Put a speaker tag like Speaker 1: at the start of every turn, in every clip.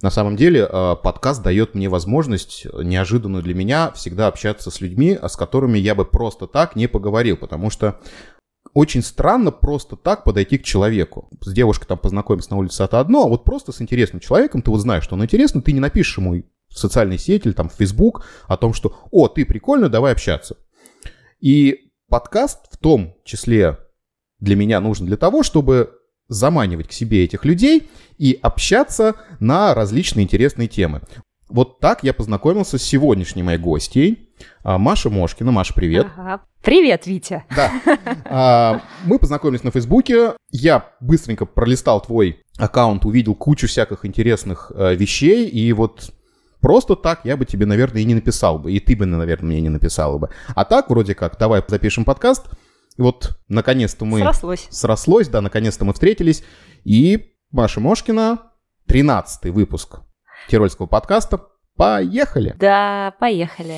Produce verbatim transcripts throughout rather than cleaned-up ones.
Speaker 1: На самом деле подкаст дает мне возможность, неожиданную для меня, всегда общаться с людьми, с которыми я бы просто так не поговорил, потому что очень странно просто так подойти к человеку. С девушкой там познакомиться на улице — это одно, а вот просто с интересным человеком, ты вот знаешь, что он интересный, ты не напишешь ему в социальной сети или там в Facebook о том, что «О, ты прикольно, давай общаться». И подкаст в том числе для меня нужен для того, чтобы заманивать к себе этих людей и общаться на различные интересные темы. Вот так я познакомился с сегодняшней моей гостьей, Маша Мошкина. Маша, привет.
Speaker 2: Ага. Привет, Витя.
Speaker 1: Да. Мы познакомились на Фейсбуке. Я быстренько пролистал твой аккаунт, увидел кучу всяких интересных вещей, и вот просто так я бы тебе, наверное, и не написал бы, и ты бы, наверное, мне не написала бы. А так, вроде как, давай запишем подкаст. И вот, наконец-то мы...
Speaker 2: Срослось.
Speaker 1: Срослось, да, наконец-то мы встретились. И Маша Мошкина, тринадцатый выпуск Тирольского подкаста. Поехали!
Speaker 2: Да, поехали.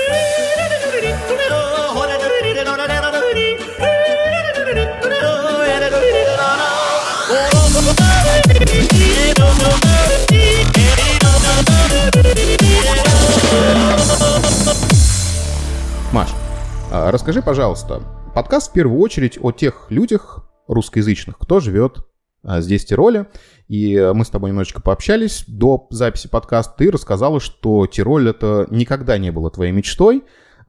Speaker 1: Маш, расскажи, пожалуйста, подкаст в первую очередь о тех людях русскоязычных, кто живет здесь, в Тироле. И мы с тобой немножечко пообщались до записи подкаста. Ты рассказала, что Тироль — это никогда не было твоей мечтой.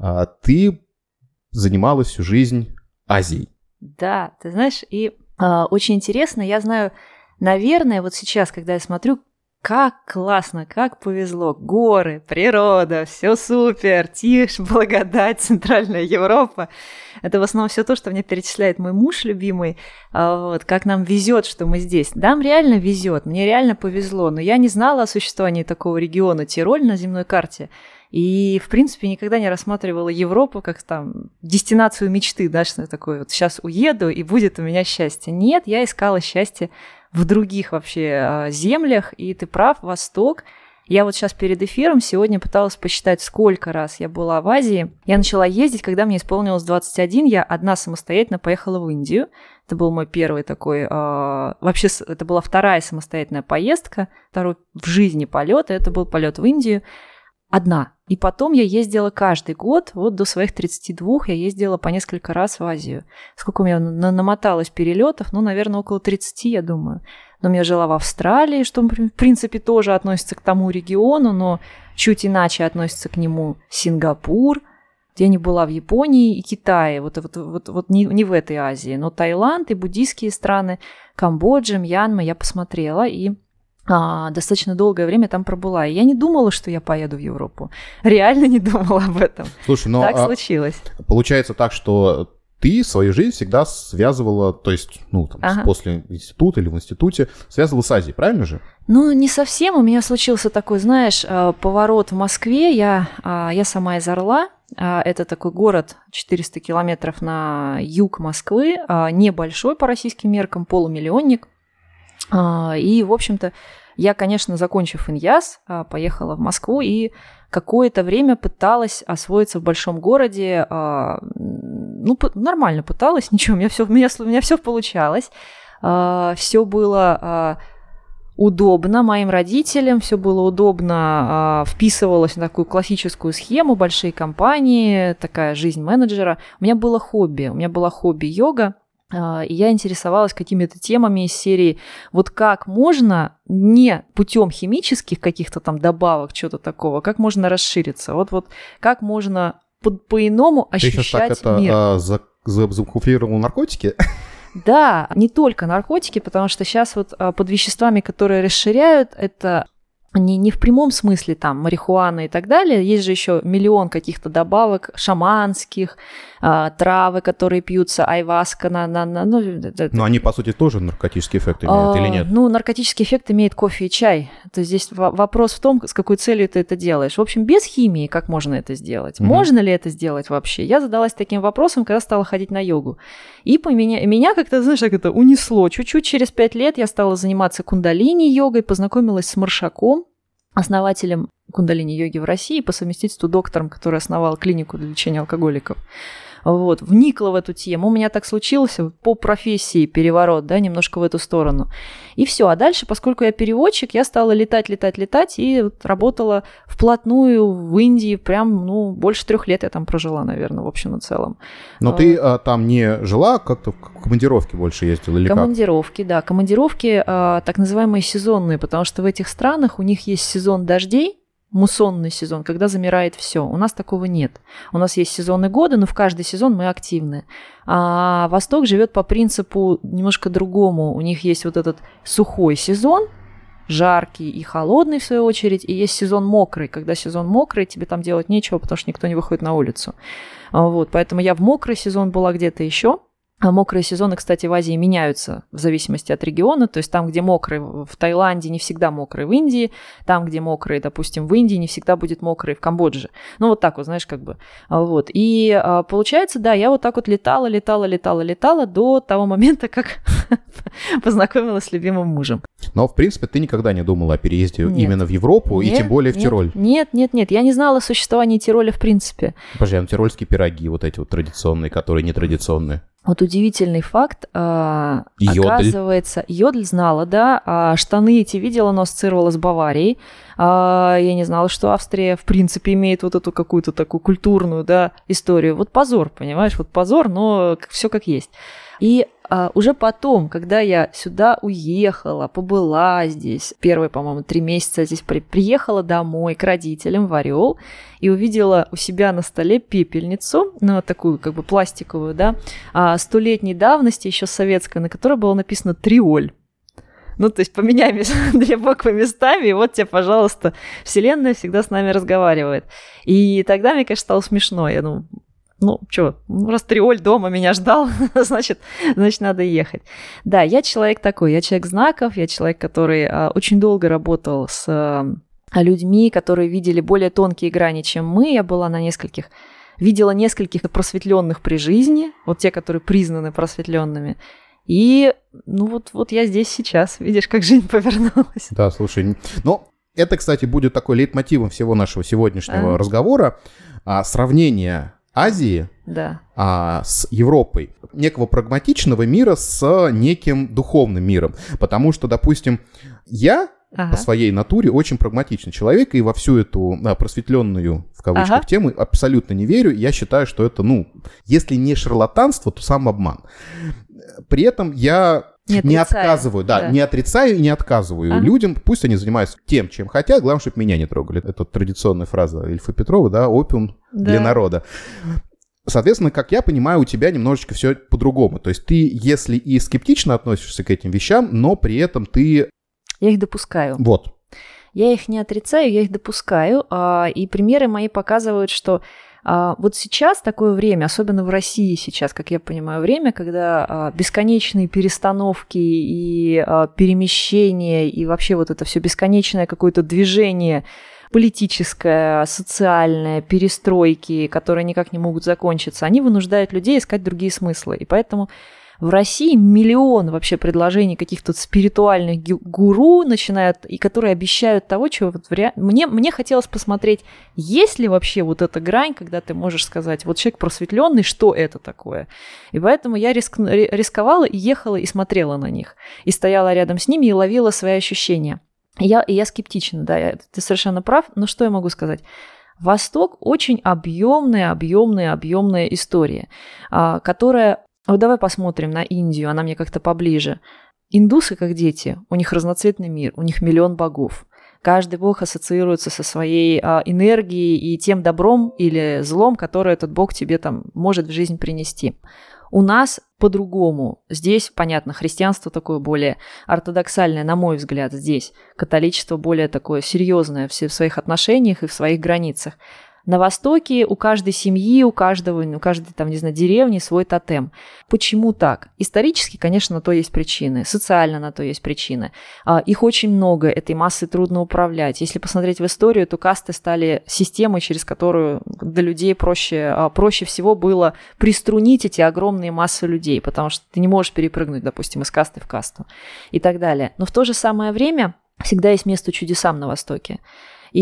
Speaker 1: Ты занималась всю жизнь Азией.
Speaker 2: Да, ты знаешь, и э, очень интересно, я знаю, наверное, вот сейчас, когда я смотрю, как классно, как повезло, горы, природа, все супер, тишь, благодать, Центральная Европа. Это в основном все то, что мне перечисляет мой муж любимый, вот, как нам везет, что мы здесь. Нам реально везет, мне реально повезло, но я не знала о существовании такого региона Тироль на земной карте. И, в принципе, никогда не рассматривала Европу как там дестинацию мечты, да, что я такое вот сейчас уеду, и будет у меня счастье. Нет, я искала счастье в других вообще землях, и ты прав, Восток. Я вот сейчас перед эфиром сегодня пыталась посчитать, сколько раз я была в Азии. Я начала ездить, когда мне исполнилось двадцать один, я одна самостоятельно поехала в Индию. Это был мой первый такой... Э, вообще, это была вторая самостоятельная поездка, второй в жизни полет, и это был полет в Индию. Одна. И потом я ездила каждый год, вот до своих тридцати двух я ездила по несколько раз в Азию. Сколько у меня намоталось перелетов? Ну, наверное, около тридцати, я думаю. Но я жила в Австралии, что, в принципе, тоже относится к тому региону, но чуть иначе относится к нему Сингапур. Я не была в Японии и Китае, вот, вот, вот, вот не, не в этой Азии. Но Таиланд и буддийские страны, Камбоджа, Мьянма я посмотрела и... А, достаточно долгое время там пробыла. И я не думала, что я поеду в Европу. Реально не думала об этом.
Speaker 1: Слушай, но...
Speaker 2: Так
Speaker 1: а,
Speaker 2: случилось.
Speaker 1: Получается так, что ты свою жизнь всегда связывала, то есть, ну, там, ага. после института или в институте, связывала с Азией, правильно же?
Speaker 2: Ну, не совсем. У меня случился такой, знаешь, поворот в Москве. Я, я сама из Орла. Это такой город четыреста километров на юг Москвы. Небольшой по российским меркам, полумиллионник. И, в общем-то, я, конечно, закончив иньяз, поехала в Москву и какое-то время пыталась освоиться в большом городе. Ну, нормально пыталась, ничего, у меня все, у меня, у меня все получалось. Все было удобно моим родителям, все было удобно, вписывалось в такую классическую схему, большие компании, такая жизнь менеджера. У меня было хобби, у меня было хобби йога. И я интересовалась какими-то темами из серии, вот как можно не путем химических каких-то там добавок, что-то такого, как можно расшириться, вот, вот как можно по- по-иному ощущать мир. Ты сейчас так это
Speaker 1: а, за- за- закуфировал наркотики?
Speaker 2: Да, не только наркотики, потому что сейчас вот а, под веществами, которые расширяют, это... Не, не в прямом смысле там марихуана и так далее, есть же еще миллион каких-то добавок шаманских, э, травы, которые пьются, айваска. На, на, на, ну,
Speaker 1: Но они, по сути, тоже наркотический эффект имеют
Speaker 2: э,
Speaker 1: или нет?
Speaker 2: Ну, наркотический эффект имеет кофе и чай. То есть здесь в- вопрос в том, с какой целью ты это делаешь. В общем, без химии как можно это сделать? Угу. Можно ли это сделать вообще? Я задалась таким вопросом, когда стала ходить на йогу. И по меня, меня как-то, знаешь, как это унесло. Чуть-чуть через пять лет я стала заниматься кундалини-йогой, познакомилась с Маршаком, основателем кундалини-йоги в России, по совместительству доктором, который основал клинику для лечения алкоголиков. Вот, вникла в эту тему. У меня так случилось по профессии переворот, да, немножко в эту сторону. И все. А дальше, поскольку я переводчик, я стала летать, летать, летать и вот работала вплотную в Индии. Прям, ну, больше трех лет я там прожила, наверное, в общем и целом.
Speaker 1: Но а, ты а, там не жила, как-то в командировке больше ездила или
Speaker 2: командировки,
Speaker 1: как?
Speaker 2: да. Командировки а, так называемые сезонные, потому что в этих странах у них есть сезон дождей, муссонный сезон, когда замирает все. У нас такого нет. У нас есть сезоны года, но в каждый сезон мы активны. А Восток живет по принципу немножко другому. У них есть вот этот сухой сезон, жаркий и холодный, в свою очередь, и есть сезон мокрый. Когда сезон мокрый, тебе там делать нечего, потому что никто не выходит на улицу. Вот, поэтому я в мокрый сезон была где-то еще. А мокрые сезоны, кстати, в Азии меняются в зависимости от региона. То есть там, где мокрый в Таиланде, не всегда мокрый в Индии. Там, где мокрый, допустим, в Индии, не всегда будет мокрый в Камбодже. Ну, вот так вот, знаешь, как бы. Вот. И получается, да, я вот так вот летала, летала, летала, летала до того момента, как познакомилась с любимым мужем.
Speaker 1: Но, в принципе, ты никогда не думала о переезде
Speaker 2: нет.
Speaker 1: именно в Европу нет, и тем более в
Speaker 2: нет,
Speaker 1: Тироль?
Speaker 2: Нет, нет, нет. Я не знала о существовании Тироля в принципе.
Speaker 1: Подожди, а ну, тирольские пироги вот эти вот традиционные, которые нетрадиционные?
Speaker 2: Вот удивительный факт, а,
Speaker 1: йодль.
Speaker 2: Оказывается, йодль знала, да, а штаны эти видела, но ассоциировала с Баварией. А, я не знала, что Австрия, в принципе, имеет вот эту какую-то такую культурную, да, историю. Вот позор, понимаешь, вот позор, но все как есть. И а, уже потом, когда я сюда уехала, побыла здесь, первые, по-моему, три месяца здесь при, приехала домой к родителям в Ореол и увидела у себя на столе пепельницу, ну, такую как бы пластиковую, да, а, столетней давности, еще советская, на которой было написано «Триоль». Ну, то есть поменяй две буквы местами, и вот тебе, пожалуйста, Вселенная всегда с нами разговаривает. И тогда мне, конечно, стало смешно. Я думаю, ну, что, раз Триоль дома меня ждал, значит, значит, надо ехать. Да, я человек такой, я человек знаков, я человек, который а, очень долго работал с а, людьми, которые видели более тонкие грани, чем мы. Я была на нескольких, видела нескольких просветленных при жизни, вот те, которые признаны просветленными. И, ну, вот, вот я здесь сейчас, видишь, как жизнь повернулась.
Speaker 1: Да, слушай, ну, это, кстати, будет такой лейтмотивом всего нашего сегодняшнего а? разговора, а, сравнение Азии
Speaker 2: да.
Speaker 1: а, с Европой, некого прагматичного мира с неким духовным миром. Потому что, допустим, я ага. по своей натуре очень прагматичный человек, и во всю эту а, просветленную, в кавычках, ага. тему абсолютно не верю. Я считаю, что это, ну, если не шарлатанство, то самообман. При этом я...
Speaker 2: Не,
Speaker 1: не отказываю, да, да, не отрицаю и не отказываю а? людям, пусть они занимаются тем, чем хотят, главное, чтобы меня не трогали. Это традиционная фраза Ильфа Петрова, да, опиум да. для народа. Соответственно, как я понимаю, у тебя немножечко все по-другому. То есть ты, если и скептично относишься к этим вещам, но при этом ты...
Speaker 2: Я их допускаю.
Speaker 1: Вот.
Speaker 2: Я их не отрицаю, я их допускаю, и примеры мои показывают, что... Вот сейчас такое время, особенно в России сейчас, как я понимаю, время, когда бесконечные перестановки и перемещения, и вообще вот это все бесконечное какое-то движение политическое, социальное, перестройки, которые никак не могут закончиться, они вынуждают людей искать другие смыслы. И поэтому в России миллион вообще предложений каких-то спиритуальных гуру начинают, и которые обещают того, чего вот ре... мне, мне хотелось посмотреть, есть ли вообще вот эта грань, когда ты можешь сказать, вот человек просветленный, что это такое? И поэтому я риск... рисковала и ехала и смотрела на них, и стояла рядом с ними и ловила свои ощущения. И я, и я скептична, да, я, ты совершенно прав, но что я могу сказать? Восток очень объемная, объемная, объемная история, которая... Вот давай посмотрим на Индию, она мне как-то поближе. Индусы как дети, у них разноцветный мир, у них миллион богов. Каждый бог ассоциируется со своей а, энергией и тем добром или злом, которое этот бог тебе там может в жизнь принести. У нас по-другому. Здесь, понятно, христианство такое более ортодоксальное, на мой взгляд, здесь. Католичество более такое серьезное в своих отношениях и в своих границах. На Востоке у каждой семьи, у каждого, у каждой, там, не знаю, деревни свой тотем. Почему так? Исторически, конечно, на то есть причины. Социально на то есть причины. Их очень много, этой массой трудно управлять. Если посмотреть в историю, то касты стали системой, через которую для людей проще, проще всего было приструнить эти огромные массы людей, потому что ты не можешь перепрыгнуть, допустим, из касты в касту и так далее. Но в то же самое время всегда есть место чудесам на Востоке. И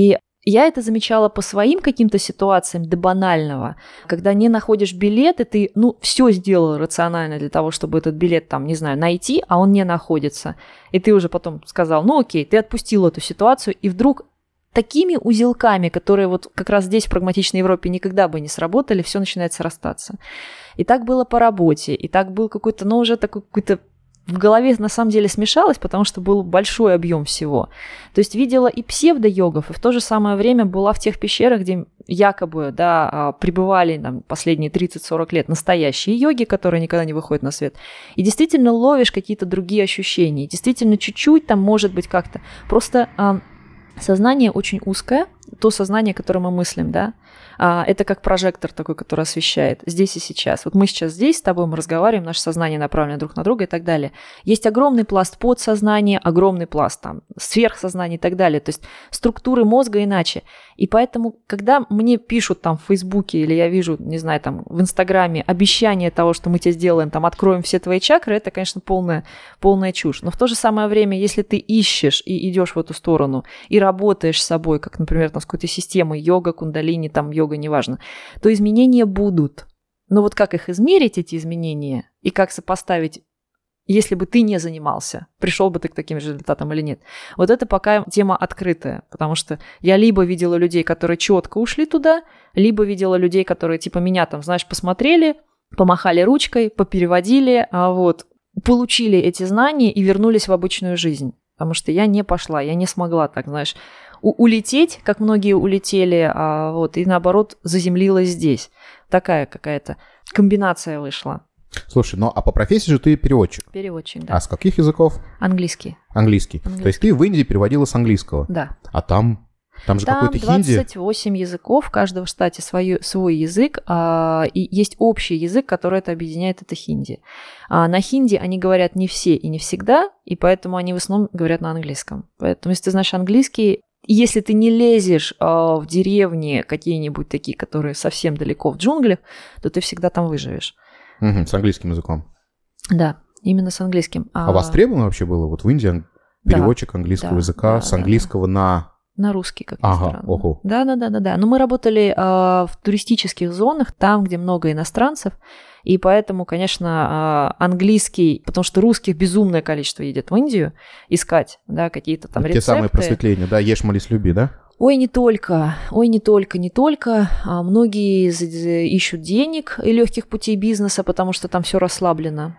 Speaker 2: Я это замечала по своим каким-то ситуациям до банального, когда не находишь билет, и ты, ну, все сделал рационально для того, чтобы этот билет, там, не знаю, найти, а он не находится. И ты уже потом сказал, ну, окей, ты отпустил эту ситуацию, и вдруг такими узелками, которые вот как раз здесь, в прагматичной Европе, никогда бы не сработали, все начинает срастаться. И так было по работе, и так был какой-то, ну, уже такой какой-то в голове на самом деле смешалось, потому что был большой объем всего. То есть видела и псевдо-йогов, и в то же самое время была в тех пещерах, где якобы, да, пребывали там, последние тридцать-сорок лет настоящие йоги, которые никогда не выходят на свет. И действительно ловишь какие-то другие ощущения. Действительно чуть-чуть там может быть как-то. Просто а, сознание очень узкое, то сознание, которое мы мыслим, да, это как прожектор такой, который освещает здесь и сейчас. Вот мы сейчас здесь с тобой, мы разговариваем, наше сознание направлено друг на друга и так далее. Есть огромный пласт подсознания, огромный пласт там сверхсознания и так далее. То есть структуры мозга иначе. И поэтому, когда мне пишут там в Фейсбуке или я вижу, не знаю, там в Инстаграме обещание того, что мы тебе сделаем, там откроем все твои чакры, это, конечно, полная, полная чушь. Но в то же самое время, если ты ищешь и идешь в эту сторону и работаешь с собой, как, например, там, с какой-то системой йога, кундалини, там йога, неважно, то изменения будут. Но вот как их измерить, эти изменения, и как сопоставить, если бы ты не занимался, пришел бы ты к таким же результатам или нет. Вот это пока тема открытая, потому что я либо видела людей, которые четко ушли туда, либо видела людей, которые типа меня там, знаешь, посмотрели, помахали ручкой, попереводили, а вот, получили эти знания и вернулись в обычную жизнь. Потому что я не пошла, я не смогла так, знаешь, улететь, как многие улетели, а вот, и наоборот заземлилась здесь. Такая какая-то комбинация вышла.
Speaker 1: Слушай, ну а по профессии же ты переводчик.
Speaker 2: Переводчик, да.
Speaker 1: А с каких языков?
Speaker 2: Английский.
Speaker 1: Английский. Английский. То есть ты в Индии переводила с английского?
Speaker 2: Да.
Speaker 1: А там? Там же
Speaker 2: там
Speaker 1: какой-то хинди.
Speaker 2: двадцать восемь языков, в каждом штате свой, свой язык, а, и есть общий язык, который это объединяет, это хинди. А на хинди они говорят не все и не всегда, и поэтому они в основном говорят на английском. Поэтому если ты знаешь английский, если ты не лезешь а, в деревни какие-нибудь такие, которые совсем далеко в джунглях, то ты всегда там выживешь.
Speaker 1: Угу, с английским языком.
Speaker 2: Да, именно с английским.
Speaker 1: А, а востребовано вообще было вот в Индии переводчик да, английского да, языка да, с английского да. на...
Speaker 2: На русский, как ни
Speaker 1: ага,
Speaker 2: странно.
Speaker 1: Ого.
Speaker 2: Да, да, да, да, да. Но мы работали э, в туристических зонах, там, где много иностранцев, и поэтому, конечно, э, английский, потому что русских безумное количество едет в Индию искать, да, какие-то там
Speaker 1: Те
Speaker 2: рецепты.
Speaker 1: Те самые просветления, да, ешь, молись, люби, да?
Speaker 2: Ой, не только, ой, не только, не только. А многие ищут денег и легких путей бизнеса, потому что там все расслаблено.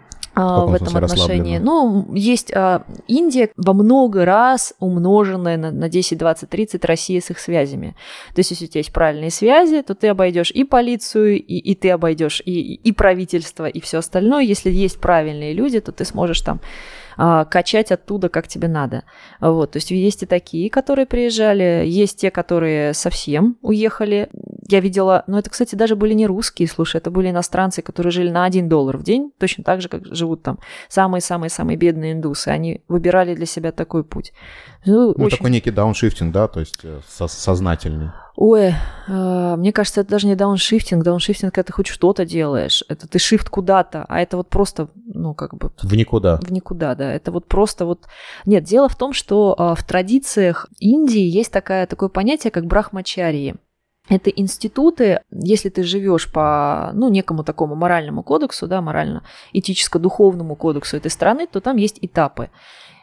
Speaker 2: В, в этом отношении. Ну, есть а, Индия во много раз умноженная на, на десять, двадцать, тридцать Россия с их связями. То есть, если у тебя есть правильные связи, то ты обойдешь и полицию, и, и ты обойдешь и, и правительство, и все остальное. Если есть правильные люди, то ты сможешь там а, качать оттуда, как тебе надо. Вот. То есть, есть и такие, которые приезжали, есть те, которые совсем уехали. Я видела, ну, это, кстати, даже были не русские, слушай, это были иностранцы, которые жили на один доллар в день, точно так же, как живут там самые-самые-самые бедные индусы. Они выбирали для себя такой путь.
Speaker 1: Ну, ну очень... такой некий дауншифтинг, да, то есть со- сознательный.
Speaker 2: Ой, э, мне кажется, это даже не дауншифтинг. Дауншифтинг — это хоть что-то делаешь. Это ты шифт куда-то, а это вот просто, ну, как бы...
Speaker 1: В никуда.
Speaker 2: В никуда, да. Это вот просто вот... Нет, дело в том, что э, в традициях Индии есть такая, такое понятие, как брахмачарьи. Это институты, если ты живешь по, ну, некому такому моральному кодексу, да, морально-этическо-духовному кодексу этой страны, то там есть этапы.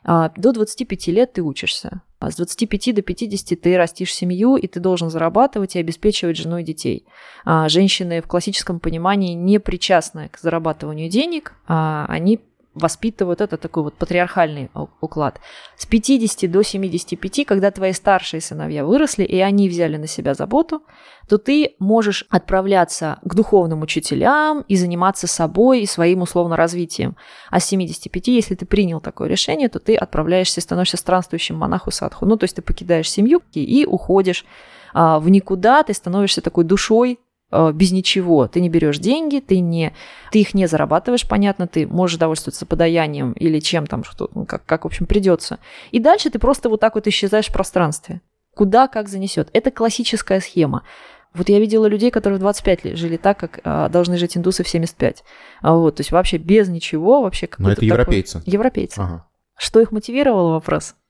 Speaker 2: До двадцати пяти лет ты учишься. С двадцати пяти до пятидесяти ты растишь семью, и ты должен зарабатывать и обеспечивать жену и детей. Женщины в классическом понимании не причастны к зарабатыванию денег, они воспитывают, это такой вот патриархальный уклад. С пятидесяти до семидесяти пяти, когда твои старшие сыновья выросли, и они взяли на себя заботу, то ты можешь отправляться к духовным учителям и заниматься собой и своим условно развитием. А с семидесяти пяти, если ты принял такое решение, то ты отправляешься и становишься странствующим монаху-садху. Ну, то есть ты покидаешь семью и уходишь а, в никуда, ты становишься такой душой, без ничего. Ты не берешь деньги, ты, не, ты их не зарабатываешь, понятно, ты можешь довольствоваться подаянием или чем там, что, ну, как, как, в общем, придется. И дальше ты просто вот так вот исчезаешь в пространстве. Куда, как занесет. Это классическая схема. Вот я видела людей, которые в двадцать пять лет жили так, как а, должны жить индусы в семьдесят пять. А вот, то есть вообще без ничего. Вообще
Speaker 1: но это европейцы.
Speaker 2: Европейцы.
Speaker 1: Ага.
Speaker 2: Что их мотивировало, вопрос?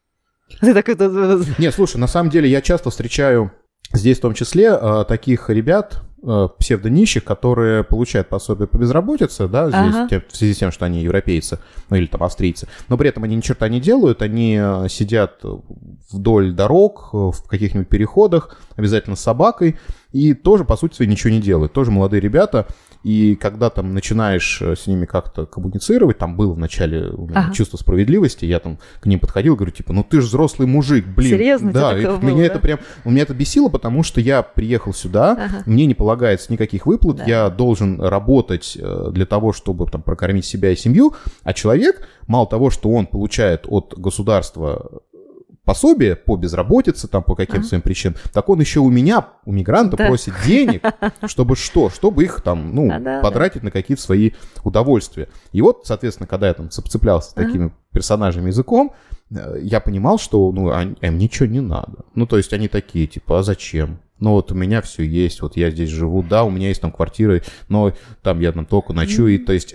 Speaker 2: Ты такой...
Speaker 1: Нет, слушай, на самом деле я часто встречаю здесь в том числе э, таких ребят, э, псевдонищих, которые получают пособие по безработице, да, здесь, ага. тем, в связи с тем, что они европейцы, ну или там австрийцы, но при этом они ни черта не делают, они сидят вдоль дорог, в каких-нибудь переходах, обязательно с собакой, и тоже, по сути, ничего не делают. Тоже молодые ребята, и когда там начинаешь с ними как-то коммуницировать, там было вначале ага. чувство справедливости, я там к ним подходил, говорю, типа, ну ты же взрослый мужик, блин.
Speaker 2: Серьезно?
Speaker 1: Да, и
Speaker 2: было,
Speaker 1: меня
Speaker 2: да?
Speaker 1: это прям, меня это бесило, потому что я приехал сюда, ага. мне не полагается никаких выплат, да. я должен работать для того, чтобы там прокормить себя и семью, а человек, мало того, что он получает от государства пособие по безработице, там, по каким-то а? своим причинам, так он еще у меня, у мигранта, да. просит денег, чтобы что? Чтобы их там, ну, а, да, потратить да. на какие-то свои удовольствия. И вот, соответственно, когда я там цеплялся с такими а? персонажами языком, я понимал, что, ну, им ничего не надо. Ну, то есть они такие, типа, а зачем? Ну, вот у меня все есть, вот я здесь живу, да, у меня есть там квартира, но там я там только ночую, и то есть...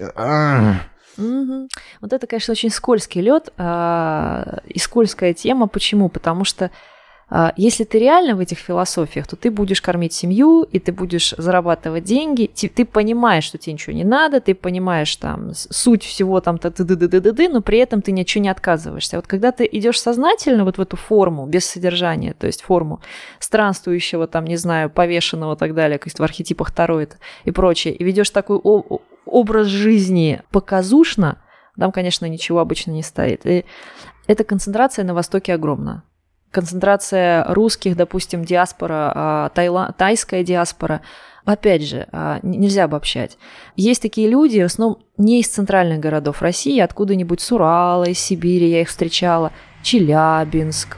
Speaker 2: Угу. Вот это, конечно, очень скользкий лед а, и скользкая тема. Почему? Потому что а, если ты реально в этих философиях, то ты будешь кормить семью, и ты будешь зарабатывать деньги, ты, ты понимаешь, что тебе ничего не надо, ты понимаешь там суть всего там ты-ды-ды-ды-ды, но при этом ты ничего не отказываешься. Вот когда ты идешь сознательно вот в эту форму, без содержания, то есть форму странствующего, там, не знаю, повешенного и так далее, как в архетипах Таро и прочее, и ведешь такой образ жизни показушно, там, конечно, ничего обычно не стоит. И эта концентрация на Востоке огромна. Концентрация русских, допустим, диаспора, тайла, тайская диаспора, опять же, нельзя обобщать. Есть такие люди, в основном не из центральных городов России, откуда-нибудь с Урала, из Сибири, я их встречала, Челябинск,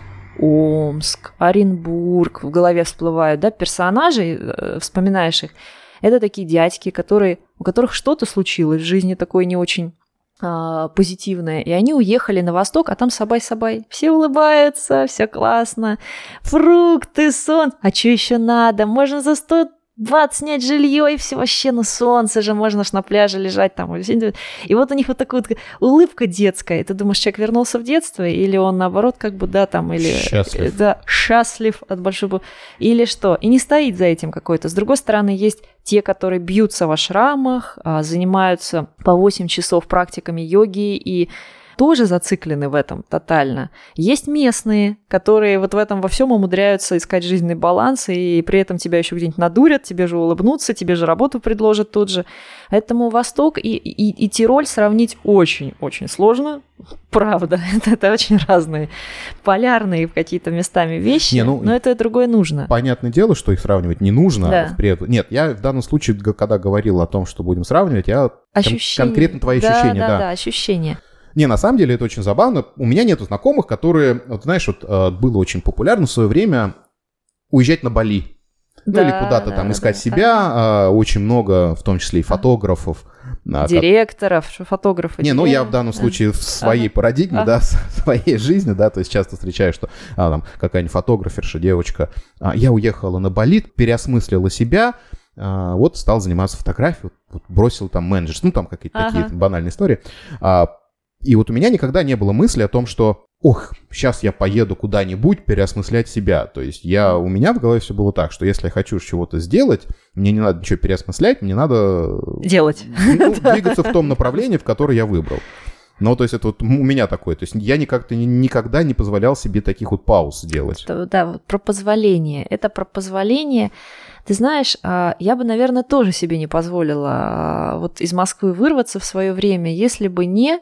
Speaker 2: Омск, Оренбург, в голове всплывают, да, персонажи, вспоминаешь их. Это такие дядьки, которые, у которых что-то случилось в жизни такое не очень а, позитивное, и они уехали на восток, а там сабай-сабай. Все улыбаются, все классно. Фрукты, сон. А что еще надо? Можно за сто бат снять жилье и все вообще на солнце же, можно ж на пляже лежать там. И вот у них вот такая вот улыбка детская. И ты думаешь, человек вернулся в детство, или он наоборот как бы, да, там, или...
Speaker 1: Счастлив.
Speaker 2: Да, счастлив от большого... Или что? И не стоит за этим какой-то. С другой стороны, есть те, которые бьются в ашрамах, занимаются по восемь часов практиками йоги и тоже зациклены в этом тотально. Есть местные, которые вот в этом во всем умудряются искать жизненный баланс, и при этом тебя еще где-нибудь надурят, тебе же улыбнутся, тебе же работу предложат тут же. Поэтому Восток и, и, и Тироль сравнить очень-очень сложно. Правда, это, это очень разные, полярные какие-то местами вещи, не, ну, но это и другое нужно.
Speaker 1: Понятное дело, что их сравнивать не нужно.
Speaker 2: Да.
Speaker 1: При этом... Нет, я в данном случае, когда говорил о том, что будем сравнивать, я кон- конкретно твои
Speaker 2: да,
Speaker 1: ощущения.
Speaker 2: Да,
Speaker 1: да,
Speaker 2: да, ощущения.
Speaker 1: Не, на самом деле это очень забавно. У меня нету знакомых, которые, вот знаешь, вот было очень популярно в свое время уезжать на Бали. Да, ну или куда-то да, там искать да, себя. Да. Очень много, в том числе и фотографов.
Speaker 2: Директоров, как... фотографов.
Speaker 1: Не, ну я в данном случае в своей ага. парадигме, ага. да, в своей жизни, да, то есть часто встречаю, что а, там какая-нибудь фотограферша, девочка, а, я уехала на Бали, переосмыслила себя, а, вот стал заниматься фотографией, вот, бросил там менеджерство, ну там какие-то ага. такие банальные истории. А, И вот у меня никогда не было мысли о том, что, ох, сейчас я поеду куда-нибудь переосмыслять себя. То есть я, у меня в голове все было так, что если я хочу чего-то сделать, мне не надо ничего переосмыслять, мне надо...
Speaker 2: Делать.
Speaker 1: Ну, двигаться в том направлении, в которое я выбрал. Ну, то есть это вот у меня такое. То есть я никак-то никогда не позволял себе таких вот пауз делать.
Speaker 2: Да, вот про позволение. Это про позволение... Ты знаешь, я бы, наверное, тоже себе не позволила вот из Москвы вырваться в свое время, если бы не...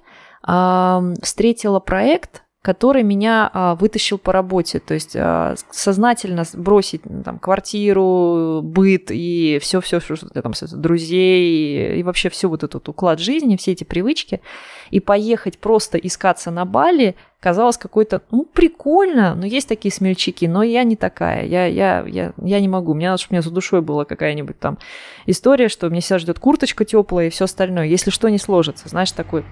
Speaker 2: встретила проект, который меня вытащил по работе, то есть сознательно бросить там, квартиру, быт и все-все, там, друзей и вообще все вот этот уклад жизни, все эти привычки, и поехать просто искаться на Бали казалось какой-то, ну, прикольно, но есть такие смельчаки, но я не такая, я, я, я, я не могу, мне надо, чтобы у меня за душой была какая-нибудь там история, что меня всегда ждет курточка теплая и все остальное, если что не сложится, знаешь, такой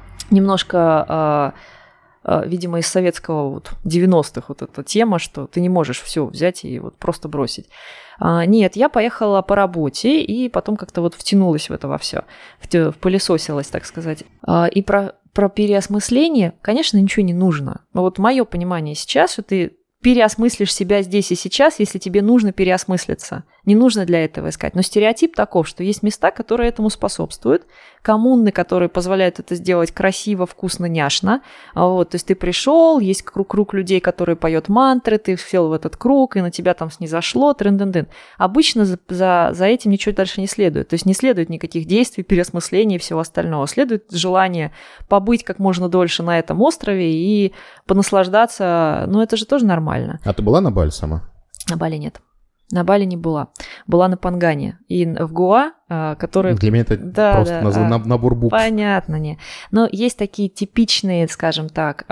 Speaker 2: немножко, э, э, видимо, из советского вот, девяностых вот эта тема, что ты не можешь все взять и вот просто бросить. А, нет, я поехала по работе и потом как-то вот втянулась в это во все, впылесосилась, так сказать. А, и про про переосмысление, конечно, ничего не нужно. Но вот мое понимание сейчас, что ты переосмыслишь себя здесь и сейчас, если тебе нужно переосмыслиться. Не нужно для этого искать. Но стереотип таков, что есть места, которые этому способствуют, коммуны, которые позволяют это сделать красиво, вкусно, няшно. Вот, то есть ты пришел, есть круг, круг людей, которые поют мантры, ты сел в этот круг, и на тебя там снизошло, трын-дын-дын. Обычно за, за, за этим ничего дальше не следует. То есть не следует никаких действий, переосмысления и всего остального. Следует желание побыть как можно дольше на этом острове и понаслаждаться. Ну, это же тоже нормально.
Speaker 1: А ты была на Бали сама?
Speaker 2: На Бали нет. На Бали не была. Была на Пангане. И в Гоа, который...
Speaker 1: Для меня это
Speaker 2: да,
Speaker 1: просто
Speaker 2: да,
Speaker 1: на, набор букв.
Speaker 2: Понятно, не. Но есть такие типичные, скажем так,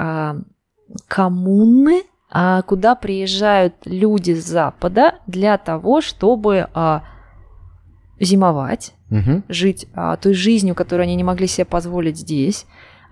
Speaker 2: коммуны, куда приезжают люди с Запада для того, чтобы зимовать, угу. жить той жизнью, которую они не могли себе позволить здесь,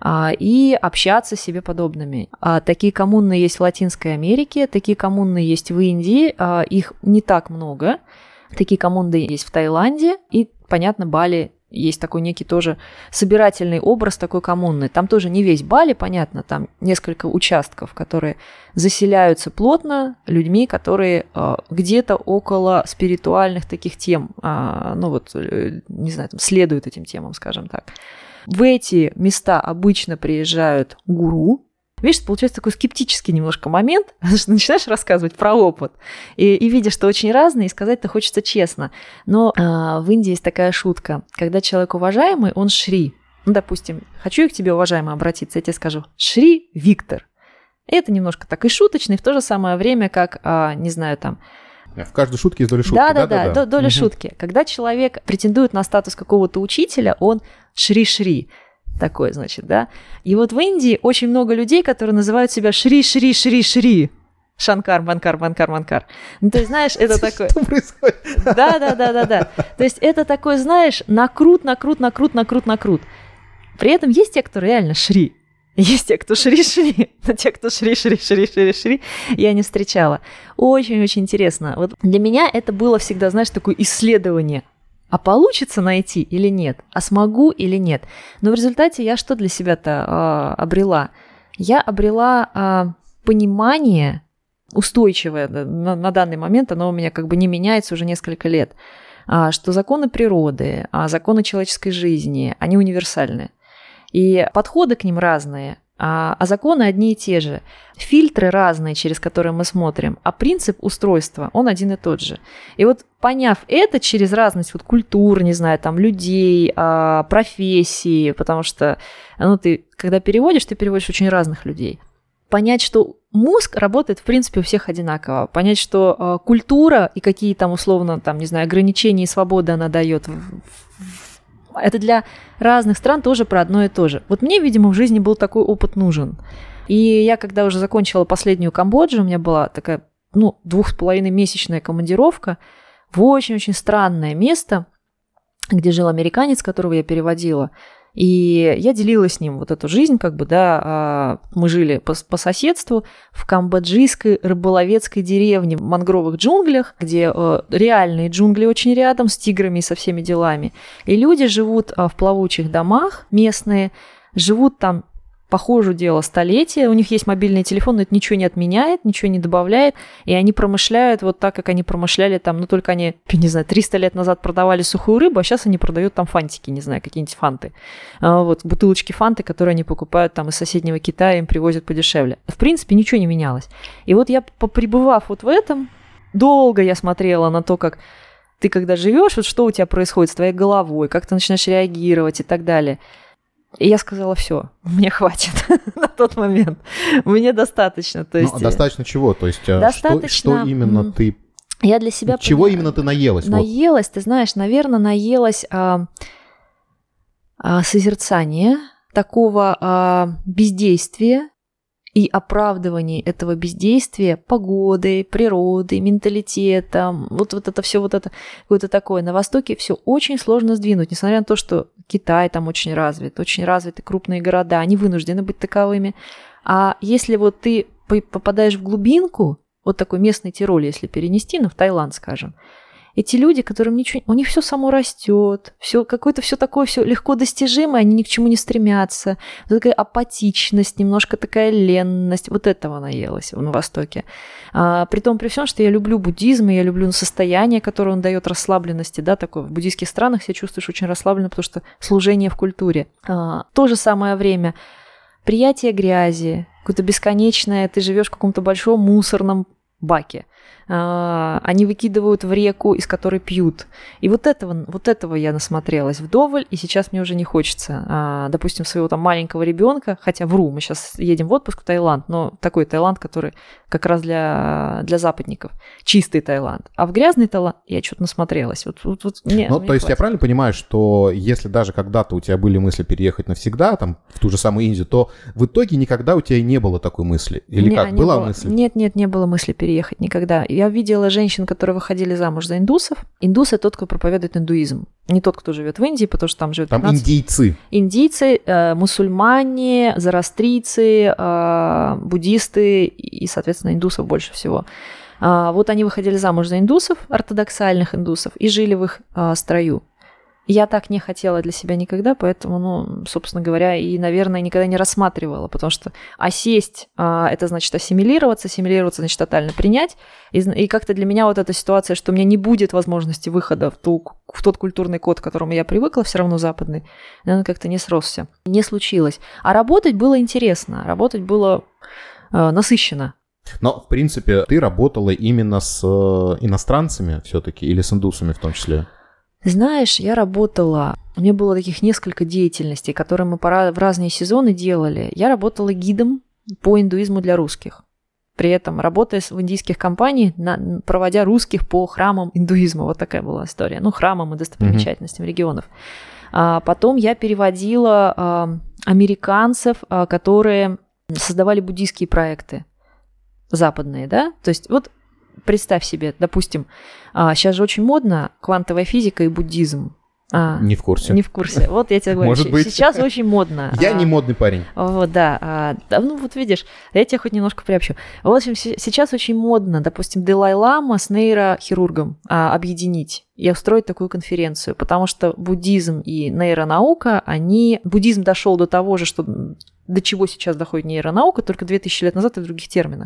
Speaker 2: и общаться с себе подобными. Такие коммуны есть в Латинской Америке, такие коммуны есть в Индии, их не так много. Такие коммуны есть в Таиланде, и, понятно, Бали есть такой некий тоже собирательный образ такой коммуны. Там тоже не весь Бали, понятно, там несколько участков, которые заселяются плотно людьми, которые где-то около спиритуальных таких тем, ну вот, не знаю, там, следуют этим темам, скажем так. В эти места обычно приезжают гуру. Видишь, получается такой скептический немножко момент, потому что начинаешь рассказывать про опыт, и, и видишь, что очень разные, и сказать-то хочется честно. Но а, в Индии есть такая шутка, когда человек уважаемый, он Шри. Ну, допустим, хочу я к тебе, уважаемый, обратиться, я тебе скажу Шри Виктор. И это немножко так и шуточно, и в то же самое время, как, а, не знаю, там...
Speaker 1: В каждой шутке есть доля шутки.
Speaker 2: Да-да-да, доля угу. шутки. Когда человек претендует на статус какого-то учителя, он Шри-Шри. Такой, значит, да. И вот в Индии очень много людей, которые называют себя Шри-Шри-Шри-Шри. Шанкар, Манкар, Манкар, Манкар. Ну, то есть, знаешь, это такое...
Speaker 1: Что происходит?
Speaker 2: Да-да-да-да-да. То есть это такой, знаешь, накрут, накрут, накрут, накрут, накрут. При этом есть те, кто реально Шри. Есть те, кто шри-шри, но те, кто шри-шри-шри-шри-шри, я не встречала. Очень-очень интересно. Вот для меня это было всегда, знаешь, такое исследование. А получится найти или нет? А смогу или нет? Но в результате я что для себя-то а, обрела? Я обрела а, понимание устойчивое на, на данный момент, оно у меня как бы не меняется уже несколько лет, а, что законы природы, а законы человеческой жизни, они универсальны. И подходы к ним разные, а, а законы одни и те же. Фильтры разные, через которые мы смотрим, а принцип устройства, он один и тот же. И вот поняв это через разность вот, культур, не знаю, там, людей, а, профессий, потому что ну, ты, когда переводишь, ты переводишь очень разных людей. Понять, что мозг работает, в принципе, у всех одинаково. Понять, что а, культура и какие там, условно, там, не знаю, ограничения и свободы она дает в, в это для разных стран тоже про одно и то же. Вот мне, видимо, в жизни был такой опыт нужен. И я, когда уже закончила последнюю Камбоджу, у меня была такая, ну, двух с половиной месячная командировка в очень-очень странное место, где жил американец, которого я переводила. И я делила с ним вот эту жизнь, как бы, да, мы жили по, по соседству в камбоджийской рыболовецкой деревне в мангровых джунглях, где реальные джунгли очень рядом с тиграми и со всеми делами. И люди живут в плавучих домах местные, живут там, похоже, дело столетия, у них есть мобильный телефон, но это ничего не отменяет, ничего не добавляет, и они промышляют вот так, как они промышляли там, ну только они, не знаю, триста лет назад продавали сухую рыбу, а сейчас они продают там фантики, не знаю, какие-нибудь фанты. Вот, бутылочки фанты, которые они покупают там из соседнего Китая, им привозят подешевле. В принципе, ничего не менялось. И вот я, попребывав вот в этом, долго я смотрела на то, как ты когда живешь, вот что у тебя происходит с твоей головой, как ты начинаешь реагировать и так далее. И я сказала, все, мне хватит на тот момент, мне достаточно. То есть,
Speaker 1: ну, достаточно чего? То есть достаточно, что, что именно ты...
Speaker 2: Я для себя...
Speaker 1: Чего
Speaker 2: поняла,
Speaker 1: именно ты наелась?
Speaker 2: Наелась, вот. Ты знаешь, наверное, наелась а, а, созерцания, такого а, бездействия и оправдывания этого бездействия погодой, природой, менталитетом, вот, вот это все вот это какое-то такое. На Востоке все очень сложно сдвинуть, несмотря на то, что Китай там очень развит, очень развиты крупные города, они вынуждены быть таковыми. А если вот ты попадаешь в глубинку, вот такой местный Тироль, если перенести, ну, в Таиланд, скажем, Эти люди, которым ничего, у них все само растет, все какое-то все такое, все легко достижимое, они ни к чему не стремятся. Вот такая апатичность, немножко такая ленность, вот этого наелась на Востоке. А, при том, при всем, что я люблю буддизм, и я люблю состояние, которое он дает расслабленности, да, такое. В буддийских странах себя чувствуешь очень расслабленно, потому что служение в культуре. А, в то же самое время приятие грязи, какое-то бесконечное, ты живешь в каком-то большом мусорном баке. Они выкидывают в реку, из которой пьют. И вот этого, вот этого я насмотрелась вдоволь, и сейчас мне уже не хочется, допустим, своего там маленького ребенка, хотя вру, мы сейчас едем в отпуск в Таиланд, но такой Таиланд, который как раз для, для западников, чистый Таиланд. А в грязный Таиланд я что-то насмотрелась. Вот, вот, вот, мне,
Speaker 1: ну,
Speaker 2: мне
Speaker 1: то есть
Speaker 2: хватит.
Speaker 1: я правильно понимаю, что если даже когда-то у тебя были мысли переехать навсегда, там, в ту же самую Индию, то в итоге никогда у тебя и не было такой мысли? Или
Speaker 2: не,
Speaker 1: как,
Speaker 2: не
Speaker 1: была
Speaker 2: было.
Speaker 1: мысль?
Speaker 2: Нет, нет, не было мысли переехать никогда. Я видела женщин, которые выходили замуж за индусов. Индус – это тот, кто проповедует индуизм. Не тот, кто живет в Индии, потому что там живет
Speaker 1: Там
Speaker 2: пятнадцать...
Speaker 1: индийцы.
Speaker 2: Индийцы, э, мусульмане, зороастрийцы, э, буддисты и, соответственно, индусов больше всего. А, вот они выходили замуж за индусов, ортодоксальных индусов, и жили в их э, строю. Я так не хотела для себя никогда, поэтому, ну, собственно говоря, и, наверное, никогда не рассматривала, потому что осесть а, – это значит ассимилироваться, ассимилироваться – значит тотально принять, и, и как-то для меня вот эта ситуация, что у меня не будет возможности выхода в, ту, в тот культурный код, к которому я привыкла, все равно западный, она как-то не сросся, не случилось. А работать было интересно, работать было а, насыщенно.
Speaker 1: Но, в принципе, ты работала именно с иностранцами все-таки или с индусами в том числе?
Speaker 2: Знаешь, я работала, у меня было таких несколько деятельностей, которые мы в разные сезоны делали. Я работала гидом по индуизму для русских. При этом работая в индийских компаниях, проводя русских по храмам индуизма. Вот такая была история. Ну, храмам и достопримечательностям mm-hmm. регионов. А потом я переводила а, американцев, а, которые создавали буддийские проекты западные, да? То есть вот представь себе, допустим, сейчас же очень модно квантовая физика и буддизм. А,
Speaker 1: не в курсе.
Speaker 2: Не в курсе. Вот я тебе говорю,
Speaker 1: Может быть.
Speaker 2: Сейчас очень модно.
Speaker 1: Я
Speaker 2: а,
Speaker 1: не модный парень.
Speaker 2: Вот, да, а, да. Ну, вот видишь, я тебя хоть немножко приобщу. В общем, сейчас очень модно, допустим, Далай-лама с нейрохирургом а, объединить и устроить такую конференцию, потому что буддизм и нейронаука, они... Буддизм дошел до того же, что до чего сейчас доходит нейронаука, только две тысячи лет назад и в других терминах.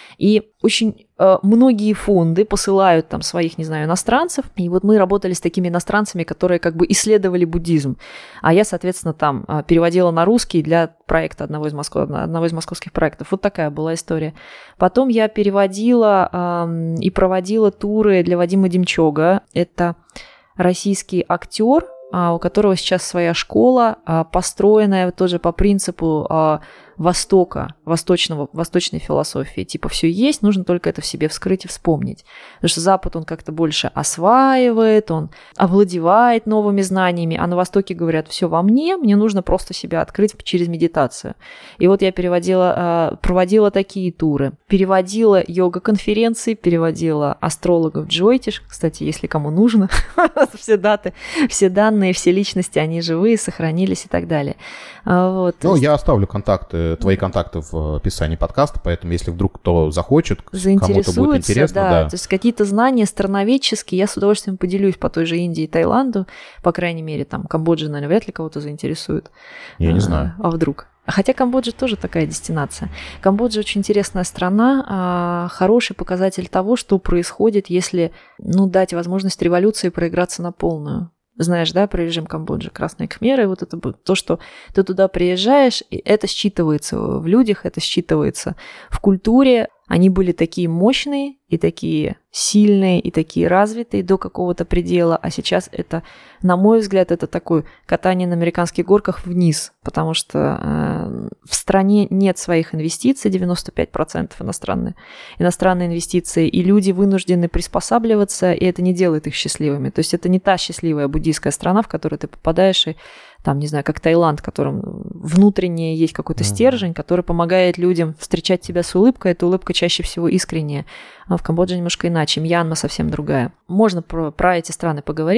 Speaker 2: И очень э, многие фонды посылают там своих, не знаю, иностранцев. И вот мы работали с такими иностранцами, которые как бы исследовали буддизм. А я, соответственно, там э, переводила на русский для проекта одного из, Москв... одного из московских проектов. Вот такая была история. Потом я переводила э, и проводила туры для Вадима Демчога. Это российский актер, э, у которого сейчас своя школа, э, построенная тоже по принципу э, Востока, восточного, восточной философии. Типа все есть, нужно только это в себе вскрыть и вспомнить. Потому что Запад, он как-то больше осваивает, он овладевает новыми знаниями, а на Востоке говорят, все во мне, мне нужно просто себя открыть через медитацию. И вот я переводила, проводила такие туры. Переводила йога-конференции, переводила астрологов Джойтиш. Кстати, если кому нужно, все даты, все данные, все личности, они живые, сохранились и так далее. Вот.
Speaker 1: Ну, я оставлю контакты, твои контакты в описании подкаста, поэтому если вдруг кто захочет, кому-то будет интересно.
Speaker 2: Да,
Speaker 1: да.
Speaker 2: То есть какие-то знания страноведческие я с удовольствием поделюсь по той же Индии и Таиланду, по крайней мере, там Камбоджа, наверное, вряд ли кого-то заинтересует.
Speaker 1: Я не знаю.
Speaker 2: А, а вдруг? Хотя Камбоджа тоже такая дестинация. Камбоджа очень интересная страна, хороший показатель того, что происходит, если, ну, дать возможность революции проиграться на полную. Знаешь, да, про режим Камбоджи, красные кхмеры, вот это то, что ты туда приезжаешь, и это считывается в людях, это считывается в культуре. Они были такие мощные и такие сильные и такие развитые до какого-то предела, а сейчас это, на мой взгляд, это такое катание на американских горках вниз, потому что э, в стране нет своих инвестиций, девяносто пять процентов иностранные, иностранные инвестиции, и люди вынуждены приспосабливаться, и это не делает их счастливыми. То есть это не та счастливая буддийская страна, в которую ты попадаешь, и там, не знаю, как Таиланд, в котором внутренне есть какой-то стержень, который помогает людям встречать тебя с улыбкой. Эта улыбка чаще всего искренняя. А в Камбодже немножко иначе. Мьянма совсем другая. Можно про, про эти страны поговорить?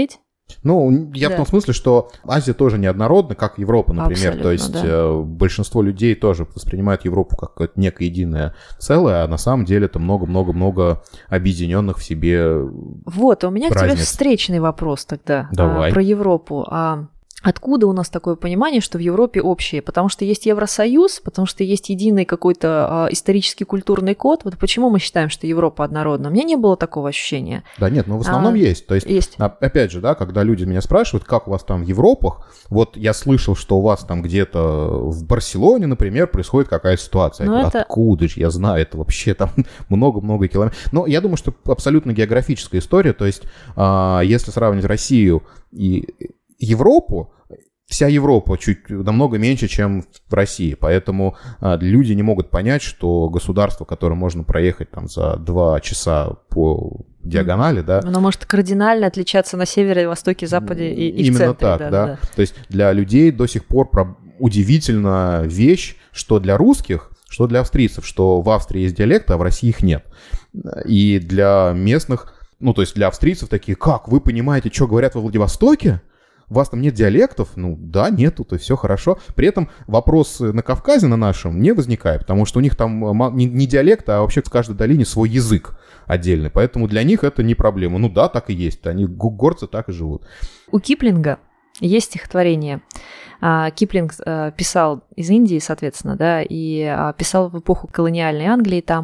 Speaker 1: Ну, я да. в том смысле, что Азия тоже неоднородна, как Европа, например. Абсолютно, то есть да. большинство людей тоже воспринимают Европу как некое единое целое, а на самом деле это много-много-много объединенных в себе
Speaker 2: Вот, а у меня
Speaker 1: разниц.
Speaker 2: к тебе встречный вопрос тогда
Speaker 1: Давай.
Speaker 2: А, про Европу. А откуда у нас такое понимание, что в Европе общее? Потому что есть Евросоюз, потому что есть единый какой-то а, исторический культурный код. Вот почему мы считаем, что Европа однородна? У меня не было такого ощущения.
Speaker 1: Да нет, ну в основном а, есть. То есть,
Speaker 2: есть.
Speaker 1: Опять же, да, когда люди меня спрашивают, как у вас там в Европах, вот я слышал, что у вас там где-то в Барселоне, например, происходит какая-то ситуация. Я говорю, это... Откуда же? Я знаю, это вообще там много-много километров. Но я думаю, что абсолютно географическая история. То есть, а, если сравнивать Россию и Европу, вся Европа чуть намного меньше, чем в России, поэтому а, люди не могут понять, что государство, которое можно проехать там за два часа по диагонали, да.
Speaker 2: Оно может кардинально отличаться на севере, востоке, западе и, и
Speaker 1: Именно
Speaker 2: в центре.
Speaker 1: так,
Speaker 2: да,
Speaker 1: да.
Speaker 2: да.
Speaker 1: То есть для людей до сих пор про... удивительная вещь, что для русских, что для австрийцев, что в Австрии есть диалекты, а в России их нет. И для местных, ну то есть для австрийцев такие, как, вы понимаете, что говорят во Владивостоке? У вас там нет диалектов? Ну да, нету, то есть все хорошо. При этом вопрос на Кавказе, на нашем, не возникает, потому что у них там не, не диалект, а вообще в каждой долине свой язык отдельный. Поэтому для них это не проблема. Ну да, так и есть. Они, горцы, так и живут.
Speaker 2: У Киплинга есть стихотворение. Киплинг писал из Индии, соответственно, да, и писал в эпоху колониальной Англии там,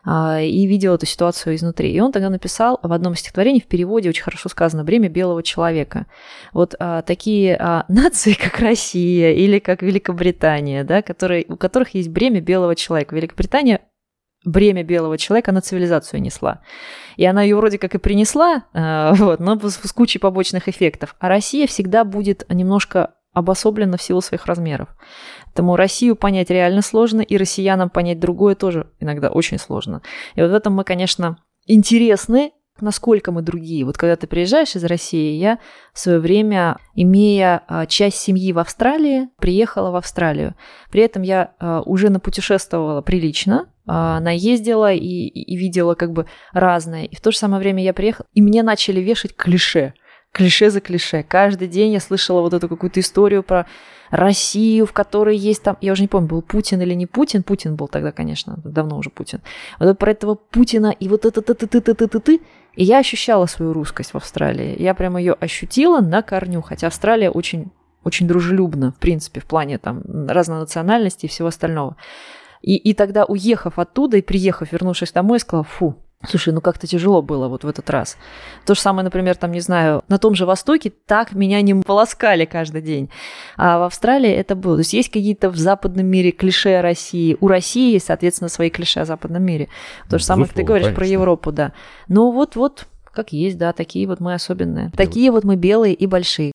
Speaker 2: и видел эту ситуацию изнутри. И он тогда написал в одном из стихотворений, в переводе очень хорошо сказано, «Бремя белого человека». Вот а, такие а, нации, как Россия или как Великобритания, да, которые, у которых есть бремя белого человека. Великобритания бремя белого человека, она цивилизацию несла. И она ее вроде как и принесла, а, вот, но с, с кучей побочных эффектов. А Россия всегда будет немножко обособлена в силу своих размеров. Поэтому Россию понять реально сложно, и россиянам понять другое тоже иногда очень сложно. И вот в этом мы, конечно, интересны, насколько мы другие. Вот когда ты приезжаешь из России, я в свое время, имея часть семьи в Австралии, приехала в Австралию. При этом я уже напутешествовала прилично, наездила и, и видела как бы разное. И в то же самое время я приехала, и мне начали вешать клише. Клише за клише. Каждый день я слышала вот эту какую-то историю про Россию, в которой есть там, я уже не помню, был Путин или не Путин, Путин был тогда, конечно, давно уже Путин. Вот про этого Путина и вот это ты-ты-ты-ты-ты-ты. И я ощущала свою русскость в Австралии. Я прямо ее ощутила на корню, хотя Австралия очень, очень дружелюбна, в принципе, в плане там разной национальности и всего остального. И, и тогда, уехав оттуда и приехав, вернувшись домой, я сказала, фу, слушай, ну как-то тяжело было вот в этот раз. То же самое, например, там, не знаю, на том же Востоке так меня не полоскали каждый день. А в Австралии это было. То есть есть какие-то в западном мире клише о России. У России есть, соответственно, свои клише о западном мире. То же самое, как ты говоришь, конечно, про Европу, да. Ну вот-вот, как есть, да, такие вот мы особенные. Белый. Такие вот мы белые и большие.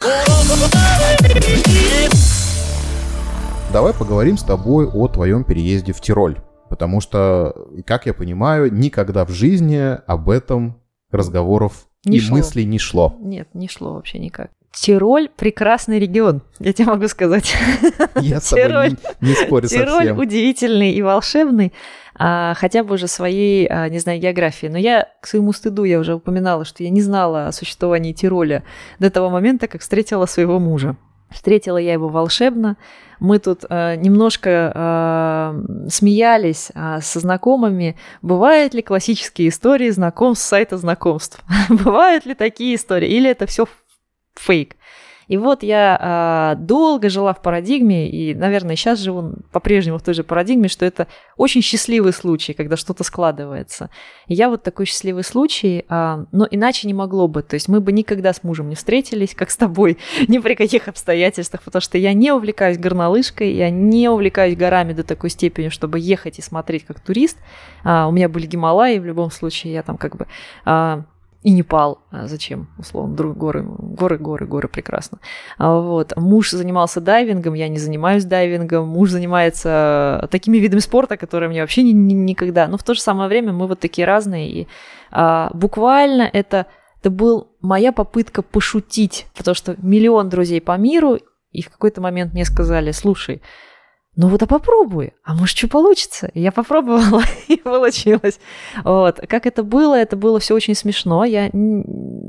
Speaker 1: Давай поговорим с тобой о твоем переезде в Тироль. Потому что, как я понимаю, никогда в жизни об этом разговоров не и шло. мыслей не шло.
Speaker 2: Нет, не шло вообще никак. Тироль – прекрасный регион, я тебе могу сказать.
Speaker 1: Я с тобой не, не спорю совсем.
Speaker 2: Тироль удивительный и волшебный, а, хотя бы уже своей, а, не знаю, географии. Но я, к своему стыду, я уже упоминала, что я не знала о существовании Тироля до того момента, как встретила своего мужа. Встретила я его волшебно. Мы тут э, немножко э, смеялись э, со знакомыми. Бывают ли классические истории знакомств с сайта знакомств? Бывают ли такие истории? Или это все фейк? И вот я э, долго жила в парадигме, и, наверное, сейчас живу по-прежнему в той же парадигме, что это очень счастливый случай, когда что-то складывается. И я вот такой счастливый случай, э, но иначе не могло бы. То есть мы бы никогда с мужем не встретились, как с тобой, ни при каких обстоятельствах, потому что я не увлекаюсь горнолыжкой, я не увлекаюсь горами до такой степени, чтобы ехать и смотреть как турист. Э, у меня были Гималаи, в любом случае, я там как бы... Э, И Непал. А зачем? Условно, друг, горы, горы, горы, горы, прекрасно. А вот. Муж занимался дайвингом, я не занимаюсь дайвингом. Муж занимается такими видами спорта, которые мне вообще ни, ни, никогда... Но в то же самое время мы вот такие разные. И а, буквально это, это была моя попытка пошутить, потому что миллион друзей по миру, и в какой-то момент мне сказали, слушай, ну вот, а попробуй, а может, что получится? И я попробовала, и получилось. Вот. Как это было? Это было все очень смешно. Я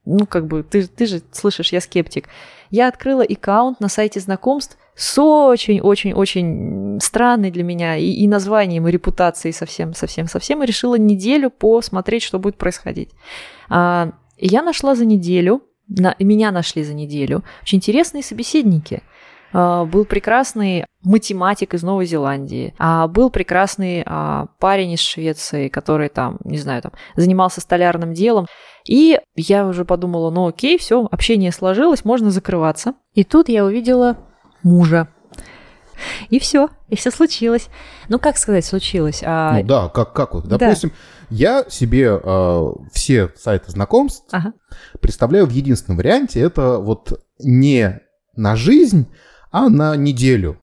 Speaker 2: ну, как бы, ты, ты же слышишь, я скептик. Я открыла аккаунт на сайте знакомств с очень-очень-очень странной для меня и, и названием, и репутацией совсем-совсем-совсем, и решила неделю посмотреть, что будет происходить. А, я нашла за неделю, на, меня нашли за неделю очень интересные собеседники. А, был прекрасный математик из Новой Зеландии, а был прекрасный а, парень из Швеции, который там, не знаю, там занимался столярным делом. И я уже подумала, ну окей, все, общение сложилось, можно закрываться. И тут я увидела мужа. И все, и все случилось. Ну, как сказать, случилось? А...
Speaker 1: Ну да, как, как вот. Допустим, да. я себе э, все сайты знакомств ага. представляю в единственном варианте. Это вот не на жизнь, а на неделю.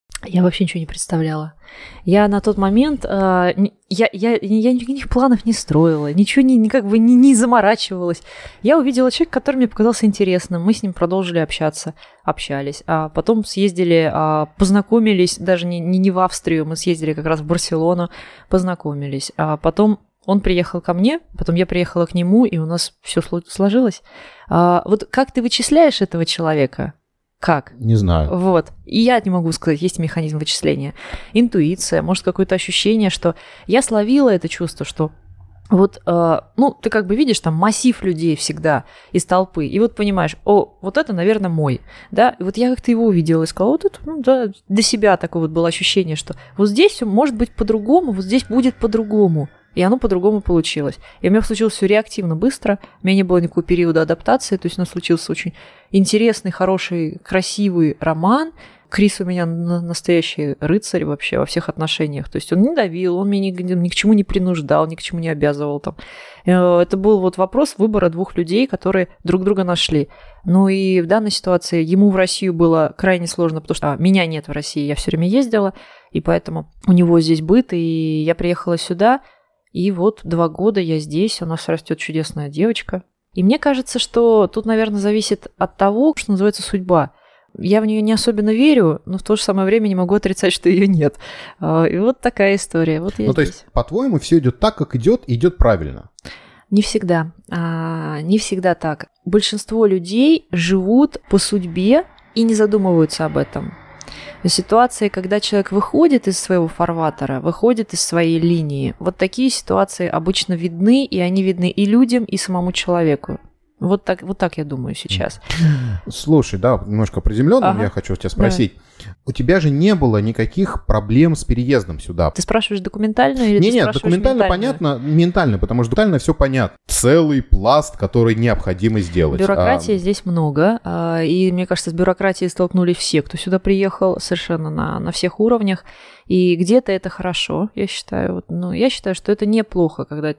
Speaker 2: Я вообще ничего не представляла. Я на тот момент, э, я, я, я никаких планов не строила, ничего не, как бы не, не заморачивалась. Я увидела человека, который мне показался интересным. Мы с ним продолжили общаться, общались. А потом съездили, а, познакомились, даже не, не, не в Австрию, мы съездили как раз в Барселону, познакомились. А потом он приехал ко мне, потом я приехала к нему, и у нас все сложилось. А, вот как ты вычисляешь этого человека? Как?
Speaker 1: Не знаю.
Speaker 2: Вот. И я не могу сказать, есть механизм вычисления. Интуиция, может, какое-то ощущение, что я словила это чувство, что вот, э, ну, ты как бы видишь там массив людей всегда из толпы, и вот понимаешь, о, вот это, наверное, мой, да, и вот я как-то его увидела и сказала, вот это, ну, да, для себя такое вот было ощущение, что вот здесь все может быть по-другому, вот здесь будет по-другому. И оно по-другому получилось. И у меня случилось все реактивно быстро. У меня не было никакого периода адаптации. То есть у нас случился очень интересный, хороший, красивый роман. Крис у меня настоящий рыцарь вообще во всех отношениях. То есть он не давил, он меня ни, ни к чему не принуждал, ни к чему не обязывал. Там. Это был вот вопрос выбора двух людей, которые друг друга нашли. Ну и в данной ситуации ему в Россию было крайне сложно, потому что а, меня нет в России, я все время ездила, и поэтому у него здесь быт, и я приехала сюда. И вот два года я здесь, у нас растет чудесная девочка. И мне кажется, что тут, наверное, зависит от того, что называется судьба. Я в нее не особенно верю, но в то же самое время не могу отрицать, что ее нет. И вот такая история. Вот я
Speaker 1: ну,
Speaker 2: здесь.
Speaker 1: То есть, по-твоему, все идет так, как идет, и идет правильно?
Speaker 2: Не всегда. А, не всегда так. Большинство людей живут по судьбе и не задумываются об этом. Ситуации, когда человек выходит из своего фарватера, выходит из своей линии, вот такие ситуации обычно видны, и они видны и людям, и самому человеку. Вот так, вот так я думаю сейчас.
Speaker 1: Слушай, да, немножко приземленно, ага. я хочу тебя спросить. Давай. У тебя же не было никаких проблем с переездом сюда.
Speaker 2: Ты спрашиваешь документально или
Speaker 1: не,
Speaker 2: ты
Speaker 1: нет,
Speaker 2: спрашиваешь
Speaker 1: документально понятно, ментально, потому что документально все понятно. Целый пласт, который необходимо сделать.
Speaker 2: Бюрократии а... здесь много, и мне кажется, с бюрократией столкнулись все, кто сюда приехал, совершенно на, на всех уровнях. И где-то это хорошо, я считаю. Ну, я считаю, что это неплохо, когда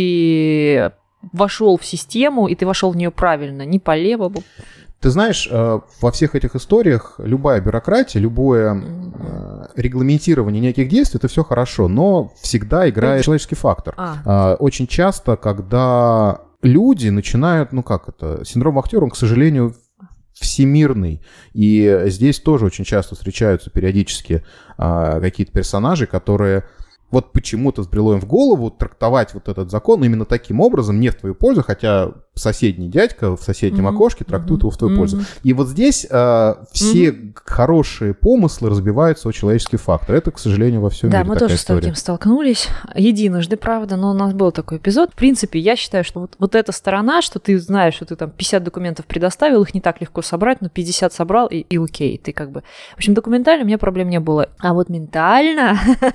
Speaker 2: ты вошел в систему, и ты вошел в нее правильно, не по левому.
Speaker 1: Ты знаешь, во всех этих историях любая бюрократия, любое регламентирование неких действий, это все хорошо, но всегда играет человеческий фактор. А. Очень часто, когда люди начинают, ну как это, синдром актера, он, к сожалению, всемирный. И здесь тоже очень часто встречаются периодически какие-то персонажи, которые... Вот почему-то взбрело им в голову трактовать вот этот закон именно таким образом, не в твою пользу, хотя соседний дядька в соседнем mm-hmm. окошке трактует mm-hmm. его в твою mm-hmm. пользу. И вот здесь э, все mm-hmm. хорошие помыслы разбиваются о человеческий фактор. Это, к сожалению, во всем
Speaker 2: да,
Speaker 1: мире
Speaker 2: такая
Speaker 1: такая
Speaker 2: история. Да, мы тоже с таким столкнулись. Единожды, правда, но у нас был такой эпизод. В принципе, я считаю, что вот, вот эта сторона, что ты знаешь, что ты там пятьдесят документов предоставил, их не так легко собрать, но пятьдесят собрал, и, и окей, ты как бы... В общем, документально у меня проблем не было. А вот ментально...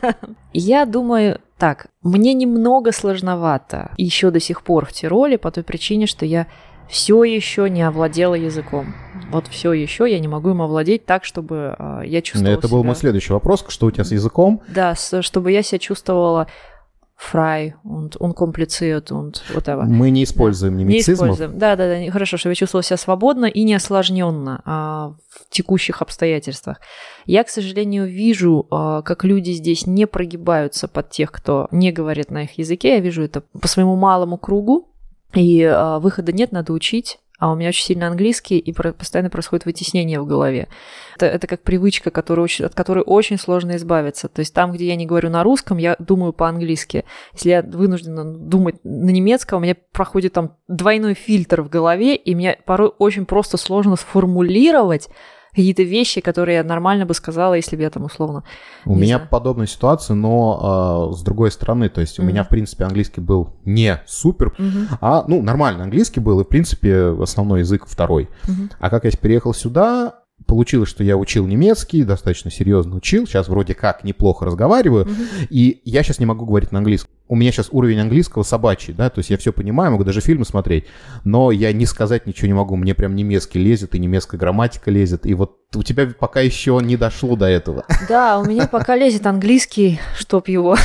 Speaker 2: Я думаю, так, мне немного сложновато еще до сих пор в Тироле по той причине, что я все еще не овладела языком. Вот все еще я не могу им овладеть так, чтобы э, я чувствовала
Speaker 1: Это
Speaker 2: себя...
Speaker 1: был мой следующий вопрос, что у тебя с языком?
Speaker 2: Да, с, чтобы я себя чувствовала frei und unkompliziert und whatever.
Speaker 1: Мы не используем
Speaker 2: да.
Speaker 1: немецизмов.
Speaker 2: Не используем. Да, да, да. Хорошо, чтобы я чувствовала себя свободно и не осложненно а, в текущих обстоятельствах. Я, к сожалению, вижу, а, как люди здесь не прогибаются под тех, кто не говорит на их языке. Я вижу это по своему малому кругу. И а, выхода нет, надо учить. а у меня очень сильно английский, и постоянно происходит вытеснение в голове. Это, это как привычка, которая очень, от которой очень сложно избавиться. То есть там, где я не говорю на русском, я думаю по-английски. Если я вынуждена думать на немецком, у меня проходит там двойной фильтр в голове, и мне порой очень просто сложно сформулировать какие-то вещи, которые я нормально бы сказала, если бы я там условно...
Speaker 1: У меня знаю. Подобная ситуация, но э, с другой стороны, то есть mm-hmm. у меня, в принципе, английский был не супер, mm-hmm. а, ну, нормально английский был, и, в принципе, основной язык второй. Mm-hmm. А как я переехал сюда, получилось, что я учил немецкий, достаточно серьезно учил, сейчас вроде как неплохо разговариваю, mm-hmm. и я сейчас не могу говорить на английском. У меня сейчас уровень английского собачий, да, то есть я все понимаю, могу даже фильмы смотреть, но я не сказать ничего не могу, мне прям немецкий лезет, и немецкая грамматика лезет, и вот у тебя пока еще не дошло до этого.
Speaker 2: Да, у меня пока лезет английский, чтоб его,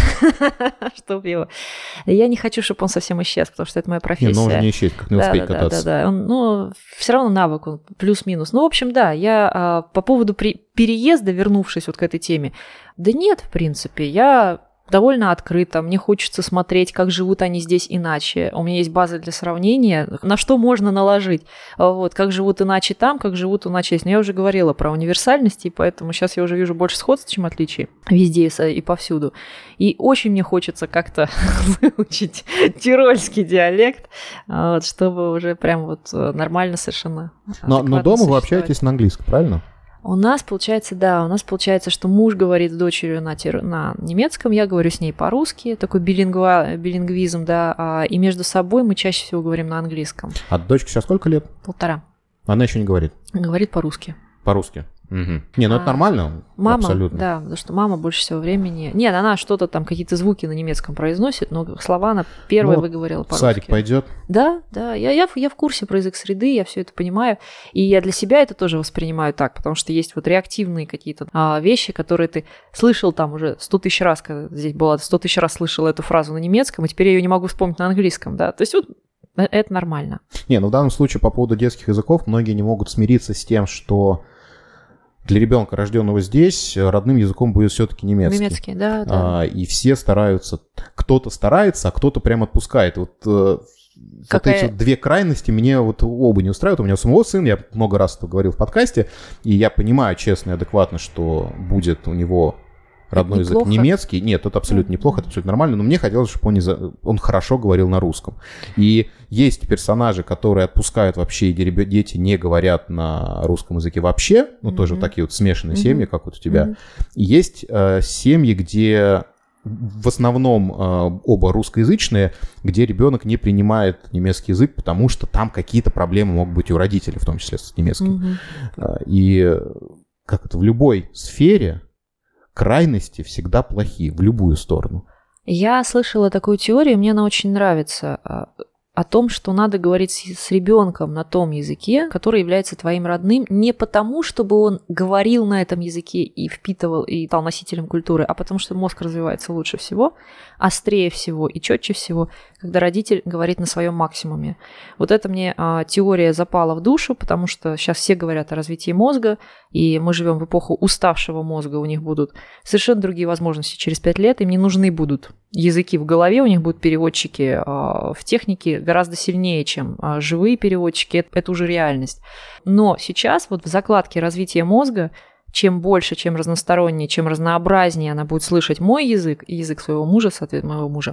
Speaker 2: чтоб его. Я не хочу, чтобы он совсем исчез, потому что это моя профессия.
Speaker 1: Не, но он же не исчез, как не
Speaker 2: да,
Speaker 1: успеть
Speaker 2: да,
Speaker 1: кататься.
Speaker 2: Да, да, да, он, ну, все равно навык, он плюс-минус. Ну, в общем, да, я а, по поводу при, переезда, вернувшись вот к этой теме, да нет, в принципе, я... довольно открыто, мне хочется смотреть, как живут они здесь иначе. У меня есть база для сравнения, на что можно наложить. Вот, как живут иначе там, как живут иначе здесь. Но я уже говорила про универсальность, и поэтому сейчас я уже вижу больше сходств, чем отличий везде и повсюду. И очень мне хочется как-то выучить тирольский диалект, вот, чтобы уже прям вот нормально совершенно.
Speaker 1: Но, но дома вы общаетесь на английском, правильно?
Speaker 2: У нас получается, да, у нас получается, что муж говорит с дочерью на, тир... на немецком, я говорю с ней по-русски, такой билингва... билингвизм, да, а... и между собой мы чаще всего говорим на английском.
Speaker 1: А дочке сейчас сколько лет?
Speaker 2: Полтора.
Speaker 1: Она еще не говорит?
Speaker 2: Говорит по-русски.
Speaker 1: По-русски? Угу. Не, ну это а, нормально,
Speaker 2: мама,
Speaker 1: абсолютно.
Speaker 2: Да, потому что мама больше всего времени... Нет, она что-то там, какие-то звуки на немецком произносит, но слова она первая ну, выговорила по-русски.
Speaker 1: В садик пойдет?
Speaker 2: Да, да, я, я, я в курсе про язык среды, я все это понимаю, и я для себя это тоже воспринимаю так, потому что есть вот реактивные какие-то а, вещи, которые ты слышал там уже сто тысяч раз, когда здесь была, сто тысяч раз слышал эту фразу на немецком, и теперь я ее не могу вспомнить на английском, да, то есть вот это нормально.
Speaker 1: Не, ну в данном случае по поводу детских языков многие не могут смириться с тем, что для ребенка, рожденного здесь, родным языком будет все-таки немецкий.
Speaker 2: Немецкий, да, да.
Speaker 1: А, и все стараются, кто-то старается, а кто-то прям отпускает. Вот, Какая... вот эти вот две крайности мне вот оба не устраивают. У меня у самого сына, я много раз это говорил в подкасте, и я понимаю честно и адекватно, что будет у него родной язык немецкий. Нет, это абсолютно неплохо, это абсолютно нормально, но мне хотелось, чтобы он, не за... он хорошо говорил на русском. И есть персонажи, которые отпускают вообще, где дети не говорят на русском языке вообще, ну, mm-hmm. тоже вот такие вот смешанные mm-hmm. семьи, как вот у тебя. Mm-hmm. И есть э, семьи, где в основном э, оба русскоязычные, где ребенок не принимает немецкий язык, потому что там какие-то проблемы могут быть у родителей, в том числе с немецким. Mm-hmm. И как это в любой сфере крайности всегда плохие, в любую сторону.
Speaker 2: Я слышала такую теорию, мне она очень нравится, о том, что надо говорить с ребенком на том языке, который является твоим родным, не потому, чтобы он говорил на этом языке и впитывал, и стал носителем культуры, а потому что мозг развивается лучше всего, острее всего и четче всего, когда родитель говорит на своем максимуме. Вот это мне а, теория запала в душу, потому что сейчас все говорят о развитии мозга, и мы живем в эпоху уставшего мозга, у них будут совершенно другие возможности через пять лет, им не нужны будут языки в голове, у них будут переводчики а, в технике гораздо сильнее, чем а, живые переводчики, это, это уже реальность. Но сейчас вот в закладке развития мозга, чем больше, чем разностороннее, чем разнообразнее она будет слышать мой язык и язык своего мужа, соответственно, моего мужа,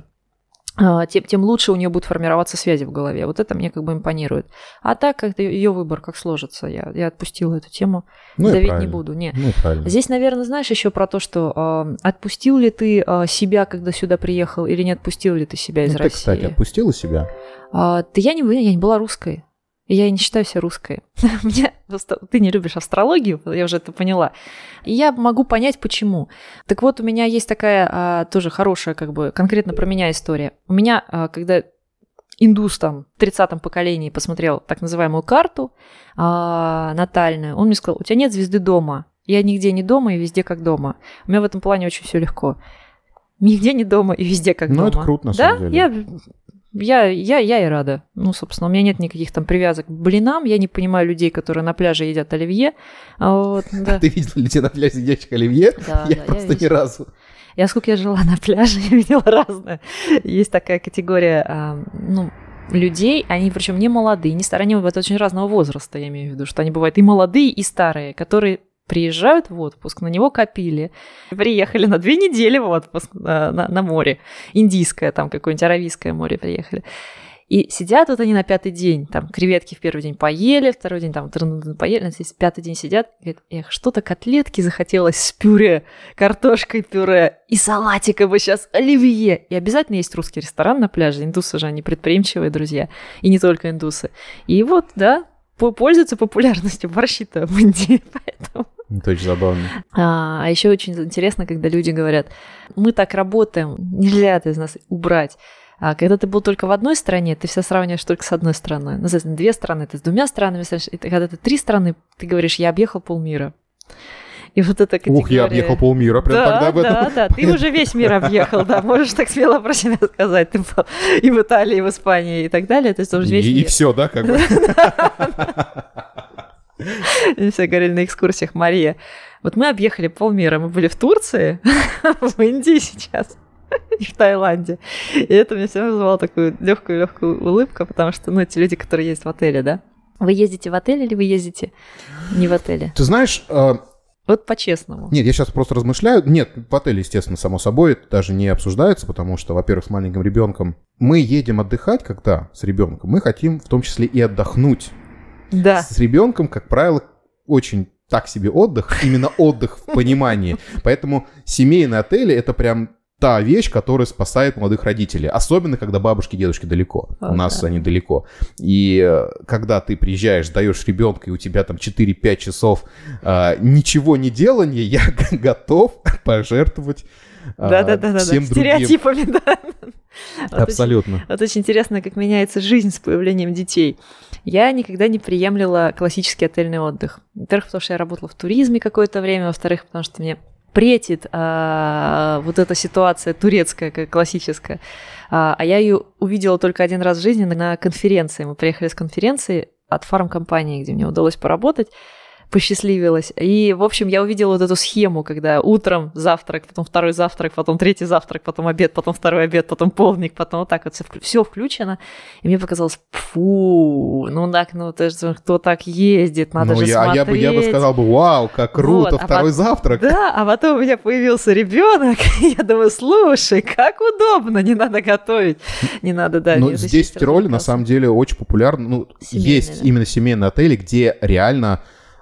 Speaker 2: тем, тем лучше у нее будут формироваться связи в голове. Вот это мне как бы импонирует. А так, как ее выбор, как сложится, я, я отпустила эту тему, ну давить не буду. Не.
Speaker 1: Ну
Speaker 2: Здесь, наверное, знаешь еще про то, что э, отпустил ли ты э, себя, когда сюда приехал, или не отпустил ли ты себя из
Speaker 1: ну,
Speaker 2: России?
Speaker 1: Ты, кстати, отпустила себя?
Speaker 2: А, да я не, я не была русской. Я не считаю себя русской. Мне, ты не любишь астрологию, я уже это поняла. И я могу понять, почему. Так вот, у меня есть такая а, тоже хорошая, как бы, конкретно про меня история. У меня, а, когда индус там в тридцатом поколении посмотрел так называемую карту а, натальную, он мне сказал, у тебя нет звезды дома. Я нигде не дома и везде как дома. У меня в этом плане очень все легко. Нигде не дома и везде как
Speaker 1: ну,
Speaker 2: дома.
Speaker 1: Ну, это круто, на
Speaker 2: да?
Speaker 1: самом деле.
Speaker 2: Я... Я, я, я и рада. Ну, собственно, у меня нет никаких там привязок к блинам. Я не понимаю людей, которые на пляже едят оливье. Вот, да.
Speaker 1: Ты видела людей на пляже едящих оливье?
Speaker 2: Да,
Speaker 1: я
Speaker 2: да,
Speaker 1: просто
Speaker 2: я
Speaker 1: ни разу.
Speaker 2: Я сколько я жила на пляже, я видела разное. Есть такая категория, ну, людей, они причем не молодые, не старые, они бывают очень разного возраста, я имею в виду, что они бывают и молодые, и старые, которые приезжают в отпуск, на него копили, приехали на две недели в отпуск на, на, на море, индийское, там какое-нибудь аравийское море приехали. И сидят вот они на пятый день, там креветки в первый день поели, второй день там поели, на пятый день сидят, и говорят, эх, что-то котлетки захотелось с пюре, картошкой пюре, и салатика бы сейчас, оливье. И обязательно есть русский ресторан на пляже, индусы же, они предприимчивые друзья, и не только индусы. И вот, да, пользуются популярностью борщи-то в Индии, поэтому...
Speaker 1: Это очень забавно.
Speaker 2: А, а еще очень интересно, когда люди говорят, мы так работаем, нельзя это из нас убрать. А когда ты был только в одной стране, ты все сравниваешь только с одной страной. Ну, соответственно, две страны, ты с двумя странами, и когда ты три страны, ты говоришь, я объехал полмира. И вот эта категория...
Speaker 1: Ух, я объехал полмира, прям
Speaker 2: да,
Speaker 1: тогда в этом...
Speaker 2: Да, да, ты уже весь мир объехал, да, можешь так смело про себя сказать. Ты был и в Италии, и в Испании, и так далее, то есть уже весь
Speaker 1: и,
Speaker 2: мир.
Speaker 1: И все, да, как бы?
Speaker 2: И все говорили на экскурсиях, Мария, вот мы объехали полмира, мы были в Турции, в Индии сейчас, и в Таиланде. И это мне всегда вызывало такую легкую-легкую улыбку, потому что, ну, эти люди, которые ездят в отеле, да? Вы ездите в отеле или вы ездите не в отеле?
Speaker 1: Ты знаешь... Э...
Speaker 2: Вот по-честному.
Speaker 1: Нет, я сейчас просто размышляю. Нет, в отеле, естественно, само собой, это даже не обсуждается, потому что, во-первых, с маленьким ребенком мы едем отдыхать, когда с ребенком, мы хотим в том числе и отдохнуть.
Speaker 2: Да.
Speaker 1: С ребенком, как правило, очень так себе отдых, именно отдых в понимании. Поэтому семейные отели — это прям та вещь, которая спасает молодых родителей. Особенно, когда бабушки и дедушки далеко.
Speaker 2: О,
Speaker 1: У нас
Speaker 2: да.
Speaker 1: они далеко. И когда ты приезжаешь, даешь ребенка, и у тебя там четыре-пять часов а, ничего не делания, я готов пожертвовать
Speaker 2: да, да, да,
Speaker 1: всем
Speaker 2: да, да.
Speaker 1: другим.
Speaker 2: Стереотипами, да.
Speaker 1: Абсолютно.
Speaker 2: Вот очень, вот очень интересно, как меняется жизнь с появлением детей. Я никогда не приемлила классический отельный отдых. Во-первых, потому что я работала в туризме какое-то время, во-вторых, потому что мне претит а, вот эта ситуация турецкая, как классическая. А, а я ее увидела только один раз в жизни на конференции. Мы приехали с конференции от фармкомпании, где мне удалось поработать. Посчастливилась. И, в общем, я увидела вот эту схему, когда утром завтрак, потом второй завтрак, потом третий завтрак, потом обед, потом второй обед, потом полдник, потом вот так вот все включено. И мне показалось, фу, ну так, ну это же кто так ездит, надо
Speaker 1: ну,
Speaker 2: же
Speaker 1: я,
Speaker 2: смотреть.
Speaker 1: Я бы, я бы сказал бы, вау, как круто, вот, второй а завтрак.
Speaker 2: Да, а потом у меня появился ребенок, и я думаю, слушай, как удобно, не надо готовить, не надо, да.
Speaker 1: Ну, здесь в Тироле, на самом деле, очень популярно, ну, семейные, есть да? именно семейные отели, где реально...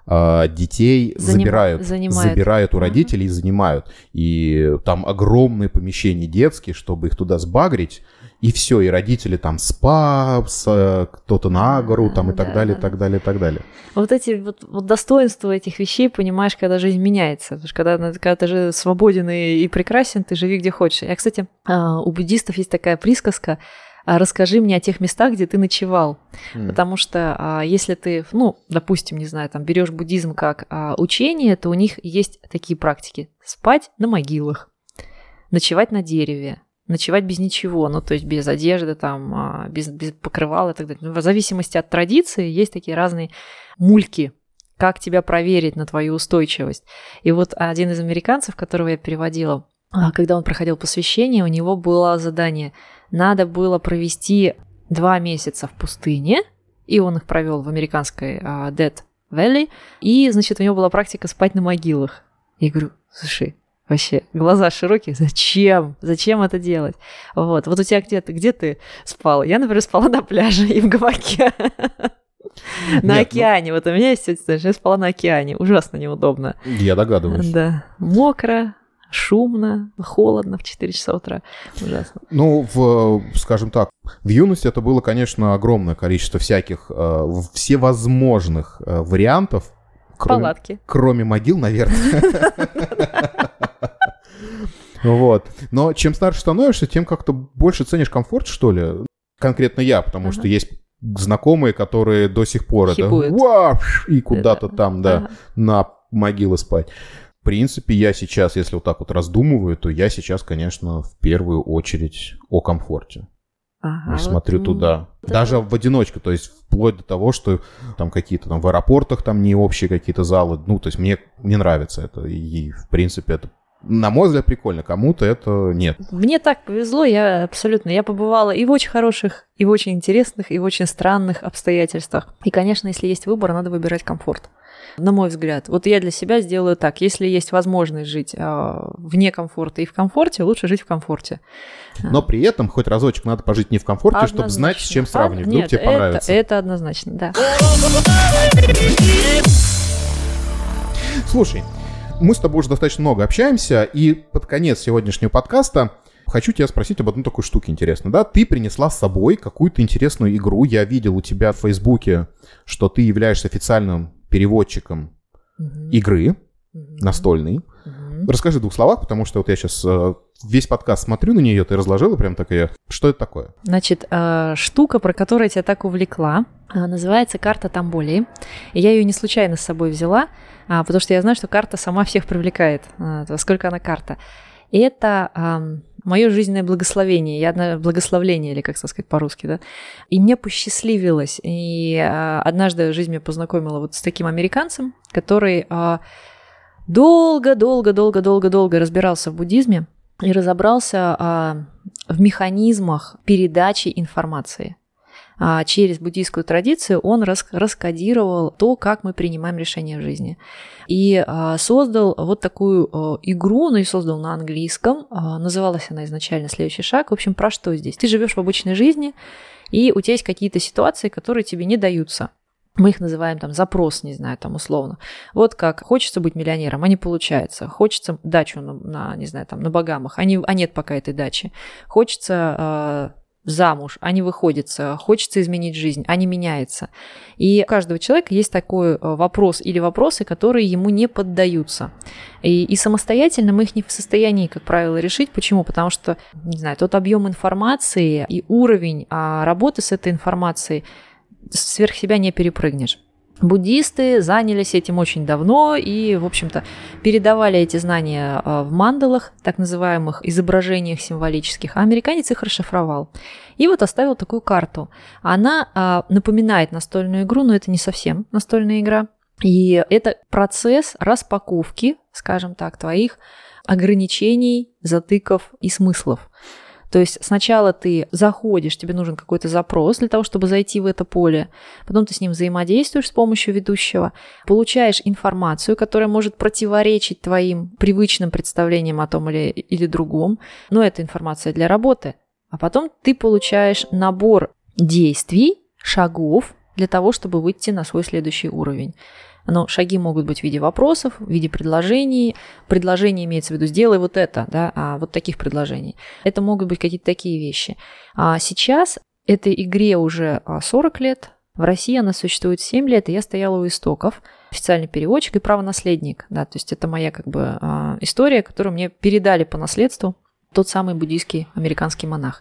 Speaker 1: детей
Speaker 2: Заним...
Speaker 1: забирают,
Speaker 2: занимают.
Speaker 1: забирают у родителей uh-huh. и занимают. И там огромные помещения детские, чтобы их туда сбагрить. И все, и родители там спа, с, кто-то на гору, там, и так да, далее, да. и так далее, и так далее.
Speaker 2: Вот эти вот, вот достоинства этих вещей понимаешь, когда жизнь меняется. Потому что когда, когда ты же свободен и, и прекрасен, ты живи где хочешь. Я, кстати, у буддистов есть такая присказка: расскажи мне о тех местах, где ты ночевал. Mm. Потому что а, если ты, ну, допустим, не знаю, там берешь буддизм как а, учение, то у них есть такие практики. Спать на могилах, ночевать на дереве, ночевать без ничего, ну, то есть без одежды, там, а, без, без покрывала и так далее. В зависимости от традиции есть такие разные мульки, как тебя проверить на твою устойчивость. И вот один из американцев, которого я переводила, когда он проходил посвящение, у него было задание – надо было провести два месяца в пустыне, и он их провел в американской uh, Death Valley, и, значит, у него была практика спать на могилах. Я говорю, слушай, вообще, глаза широкие, зачем? Зачем это делать? Вот, вот у тебя где ты, где ты спала? Я, например, спала на пляже и в гамаке. На океане. Вот у меня есть, я спала на океане. Ужасно неудобно.
Speaker 1: Я догадываюсь.
Speaker 2: Да, мокро. Шумно, холодно в четыре часа утра. Ужасно.
Speaker 1: Ну, в, скажем так, в юности это было, конечно, огромное количество всяких, э, всевозможных э, вариантов. Кроме,
Speaker 2: палатки.
Speaker 1: Кроме могил, наверное. Вот. Но чем старше становишься, тем как-то больше ценишь комфорт, что ли. Конкретно я, потому что есть знакомые, которые до сих пор это... И куда-то там, да, на могилы спать. В принципе, я сейчас, если вот так вот раздумываю, то я сейчас, конечно, в первую очередь о комфорте. Ага, я смотрю вот, туда. Да. Даже в одиночку, то есть вплоть до того, что там какие-то там в аэропортах там не общие какие-то залы. Ну, то есть мне не нравится это. И, в принципе, это на мой взгляд, прикольно, кому-то это нет.
Speaker 2: Мне так повезло, я абсолютно, я побывала и в очень хороших, и в очень интересных, и в очень странных обстоятельствах. И, конечно, если есть выбор, надо выбирать комфорт. На мой взгляд. Вот я для себя сделаю так. Если есть возможность жить а, вне комфорта и в комфорте, лучше жить в комфорте.
Speaker 1: Но при этом хоть разочек надо пожить не в комфорте, однозначно. Чтобы знать, с чем сравнивать. Вдруг
Speaker 2: Нет,
Speaker 1: тебе
Speaker 2: это,
Speaker 1: понравится.
Speaker 2: Это однозначно, да.
Speaker 1: Слушай, мы с тобой уже достаточно много общаемся, и под конец сегодняшнего подкаста хочу тебя спросить об одной такой штуке интересной. Да? Ты принесла с собой какую-то интересную игру. Я видел у тебя в Фейсбуке, что ты являешься официальным переводчиком mm-hmm. игры mm-hmm. настольной. Mm-hmm. Расскажи в двух словах, потому что вот я сейчас э, весь подкаст смотрю на нее, ты разложила прям такая. Что это такое?
Speaker 2: Значит, э, штука, про которую я тебя так увлекла, э, называется карта Тамболии. И я ее не случайно с собой взяла, а, потому что я знаю, что карта сама всех привлекает, э, сколько она карта. И это э, мое жизненное благословение, я, благословление, или как сказать по-русски, да. И мне посчастливилось. И э, однажды жизнь меня познакомила вот с таким американцем, который э, долго-долго-долго-долго-долго разбирался в буддизме и разобрался э, в механизмах передачи информации. А через буддийскую традицию он рас, раскодировал то, как мы принимаем решения в жизни. И а, создал вот такую а, игру, ну и создал на английском. А, называлась она изначально «Следующий шаг». В общем, про что здесь? Ты живешь в обычной жизни, и у тебя есть какие-то ситуации, которые тебе не даются. Мы их называем там запрос, не знаю, там условно. Вот как хочется быть миллионером, а не получается. Хочется дачу на, на не знаю, там на Багамах, а, не, а нет пока этой дачи. Хочется... А, замуж, а не выходится, хочется изменить жизнь, а не меняется. И у каждого человека есть такой вопрос или вопросы, которые ему не поддаются. И, и самостоятельно мы их не в состоянии, как правило, решить. Почему? Потому что, не знаю, тот объем информации и уровень а, работы с этой информацией сверх себя не перепрыгнешь. Буддисты занялись этим очень давно и, в общем-то, передавали эти знания в мандалах, так называемых изображениях символических, а американец их расшифровал. И вот оставил такую карту. Она напоминает настольную игру, но это не совсем настольная игра. И это процесс распаковки, скажем так, твоих ограничений, затыков и смыслов. То есть сначала ты заходишь, тебе нужен какой-то запрос для того, чтобы зайти в это поле, потом ты с ним взаимодействуешь с помощью ведущего, получаешь информацию, которая может противоречить твоим привычным представлениям о том или, или другом, но это информация для работы. А потом ты получаешь набор действий, шагов для того, чтобы выйти на свой следующий уровень. Но шаги могут быть в виде вопросов, в виде предложений. Предложение имеется в виду «сделай вот это», да, а вот таких предложений. Это могут быть какие-то такие вещи. А сейчас этой игре уже сорок лет. В России она существует семь лет, и я стояла у истоков. Официальный переводчик и правонаследник. Да, то есть это моя как бы история, которую мне передали по наследству тот самый буддийский американский монах.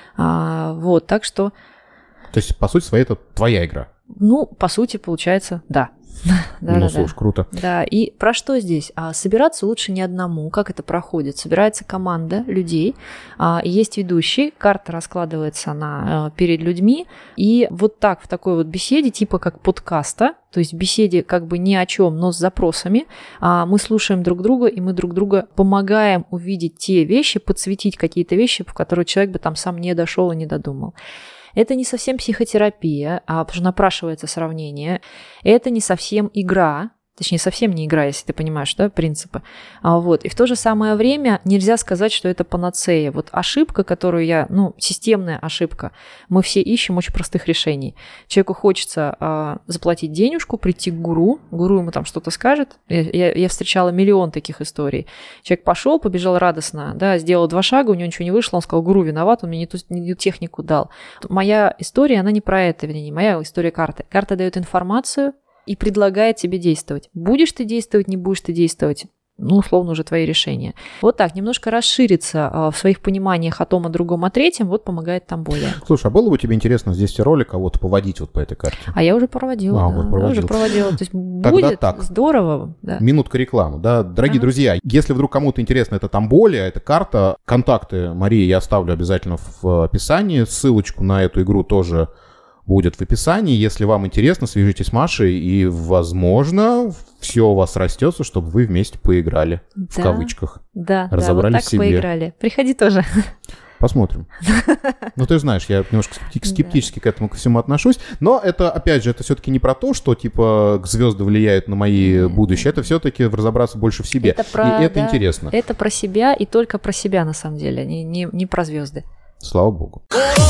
Speaker 2: А, вот, так что...
Speaker 1: То есть, по сути своей, это твоя игра?
Speaker 2: Ну, по сути, получается, да. Да,
Speaker 1: ну,
Speaker 2: да,
Speaker 1: слушай,
Speaker 2: да.
Speaker 1: круто.
Speaker 2: Да, и про что здесь? А, собираться лучше не одному. Как это проходит? Собирается команда людей, а, есть ведущий, карта раскладывается на, а, перед людьми, и вот так в такой вот беседе, типа как подкаста, то есть в беседе как бы ни о чем, но с запросами, а, мы слушаем друг друга, и мы друг друга помогаем увидеть те вещи, подсветить какие-то вещи, в которые человек бы там сам не дошел и не додумал. Это не совсем психотерапия, а потому что напрашивается сравнение. Это не совсем игра, точнее, совсем не игра, если ты понимаешь, да, принципы. А, вот. И в то же самое время нельзя сказать, что это панацея. Вот ошибка, которую я, ну, системная ошибка, мы все ищем очень простых решений. Человеку хочется а, заплатить денежку, прийти к гуру, гуру ему там что-то скажет. Я, я, я встречала миллион таких историй. Человек пошел, побежал радостно, да, сделал два шага, у него ничего не вышло, он сказал: гуру виноват, он мне не ту, не ту технику дал. Моя история, она не про это, вернее, не моя история карты. Карта дает информацию и предлагает тебе действовать. Будешь ты действовать, не будешь ты действовать, ну, условно, уже твои решения. Вот так, немножко расшириться а, в своих пониманиях о том, о другом, о третьем, вот помогает Тамболия.
Speaker 1: Слушай, а было бы тебе интересно здесь ролик кого-то поводить вот по этой карте?
Speaker 2: А я уже проводила,
Speaker 1: а,
Speaker 2: да,
Speaker 1: вот проводила.
Speaker 2: Я уже проводила. То есть
Speaker 1: Тогда
Speaker 2: будет
Speaker 1: так.
Speaker 2: Здорово. Да.
Speaker 1: Минутка рекламы, да. Дорогие ага. друзья, если вдруг кому-то интересно эта Тамболия, эта карта, контакты Марии я оставлю обязательно в описании, ссылочку на эту игру тоже будет в описании. Если вам интересно, свяжитесь с Машей, и, возможно, все у вас растется, чтобы вы вместе поиграли.
Speaker 2: Да,
Speaker 1: в кавычках.
Speaker 2: Да,
Speaker 1: разобрались
Speaker 2: да, вот так
Speaker 1: в себе.
Speaker 2: поиграли. Приходи тоже.
Speaker 1: Посмотрим. Ну, ты знаешь, я немножко скептически к этому ко всему отношусь. Но это, опять же, это все-таки не про то, что, типа, звезды влияют на мои будущее. Это все-таки разобраться больше в себе.
Speaker 2: Это про,
Speaker 1: и это
Speaker 2: да,
Speaker 1: интересно.
Speaker 2: Это про себя и только про себя, на самом деле, не, не, не про звезды.
Speaker 1: Слава богу.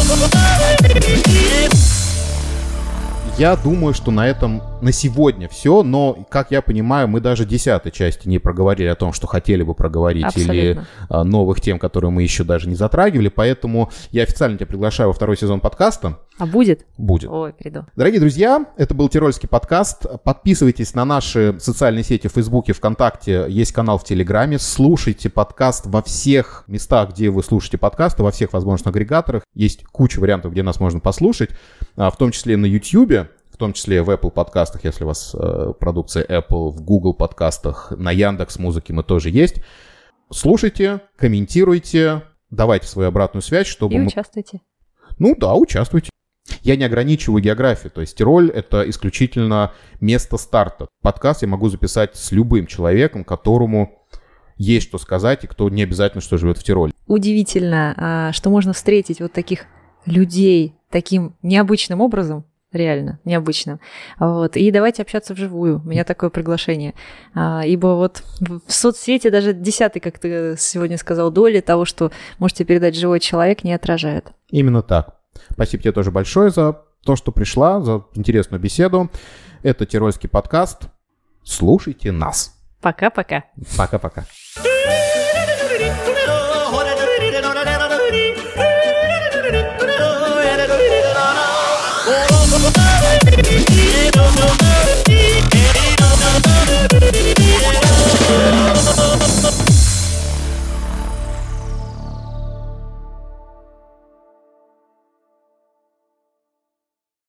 Speaker 1: Я думаю, что на этом на сегодня все, но, как я понимаю, мы даже десятой части не проговорили о том, что хотели бы проговорить,
Speaker 2: абсолютно.
Speaker 1: Или а, новых тем, которые мы еще даже не затрагивали, поэтому я официально тебя приглашаю во второй сезон подкаста.
Speaker 2: А будет?
Speaker 1: Будет.
Speaker 2: Ой, приду.
Speaker 1: Дорогие друзья, это был Тирольский подкаст. Подписывайтесь на наши социальные сети в Фейсбуке, ВКонтакте, есть канал в Телеграме. Слушайте подкаст во всех местах, где вы слушаете подкасты, во всех возможных агрегаторах. Есть куча вариантов, где нас можно послушать, в том числе на YouTube, в том числе в Apple подкастах, если у вас э, продукция Apple, в Google подкастах, на Яндекс.Музыке мы тоже есть. Слушайте, комментируйте, давайте свою обратную связь, чтобы
Speaker 2: И
Speaker 1: мы...
Speaker 2: участвуйте.
Speaker 1: Ну да, участвуйте. Я не ограничиваю географию, то есть Тироль — это исключительно место старта. Подкаст я могу записать с любым человеком, которому есть что сказать, и кто не обязательно, что живет в Тироле.
Speaker 2: Удивительно, что можно встретить вот таких людей таким необычным образом, реально необычным. Вот. И давайте общаться вживую. У меня такое приглашение. А, ибо вот в соцсети даже десятый, как ты сегодня сказал, доли того, что можете передать живой человек, не отражает.
Speaker 1: Именно так. Спасибо тебе тоже большое за то, что пришла, за интересную беседу. Это Тирольский подкаст. Слушайте нас.
Speaker 2: Пока-пока.
Speaker 1: Пока-пока.
Speaker 3: Oh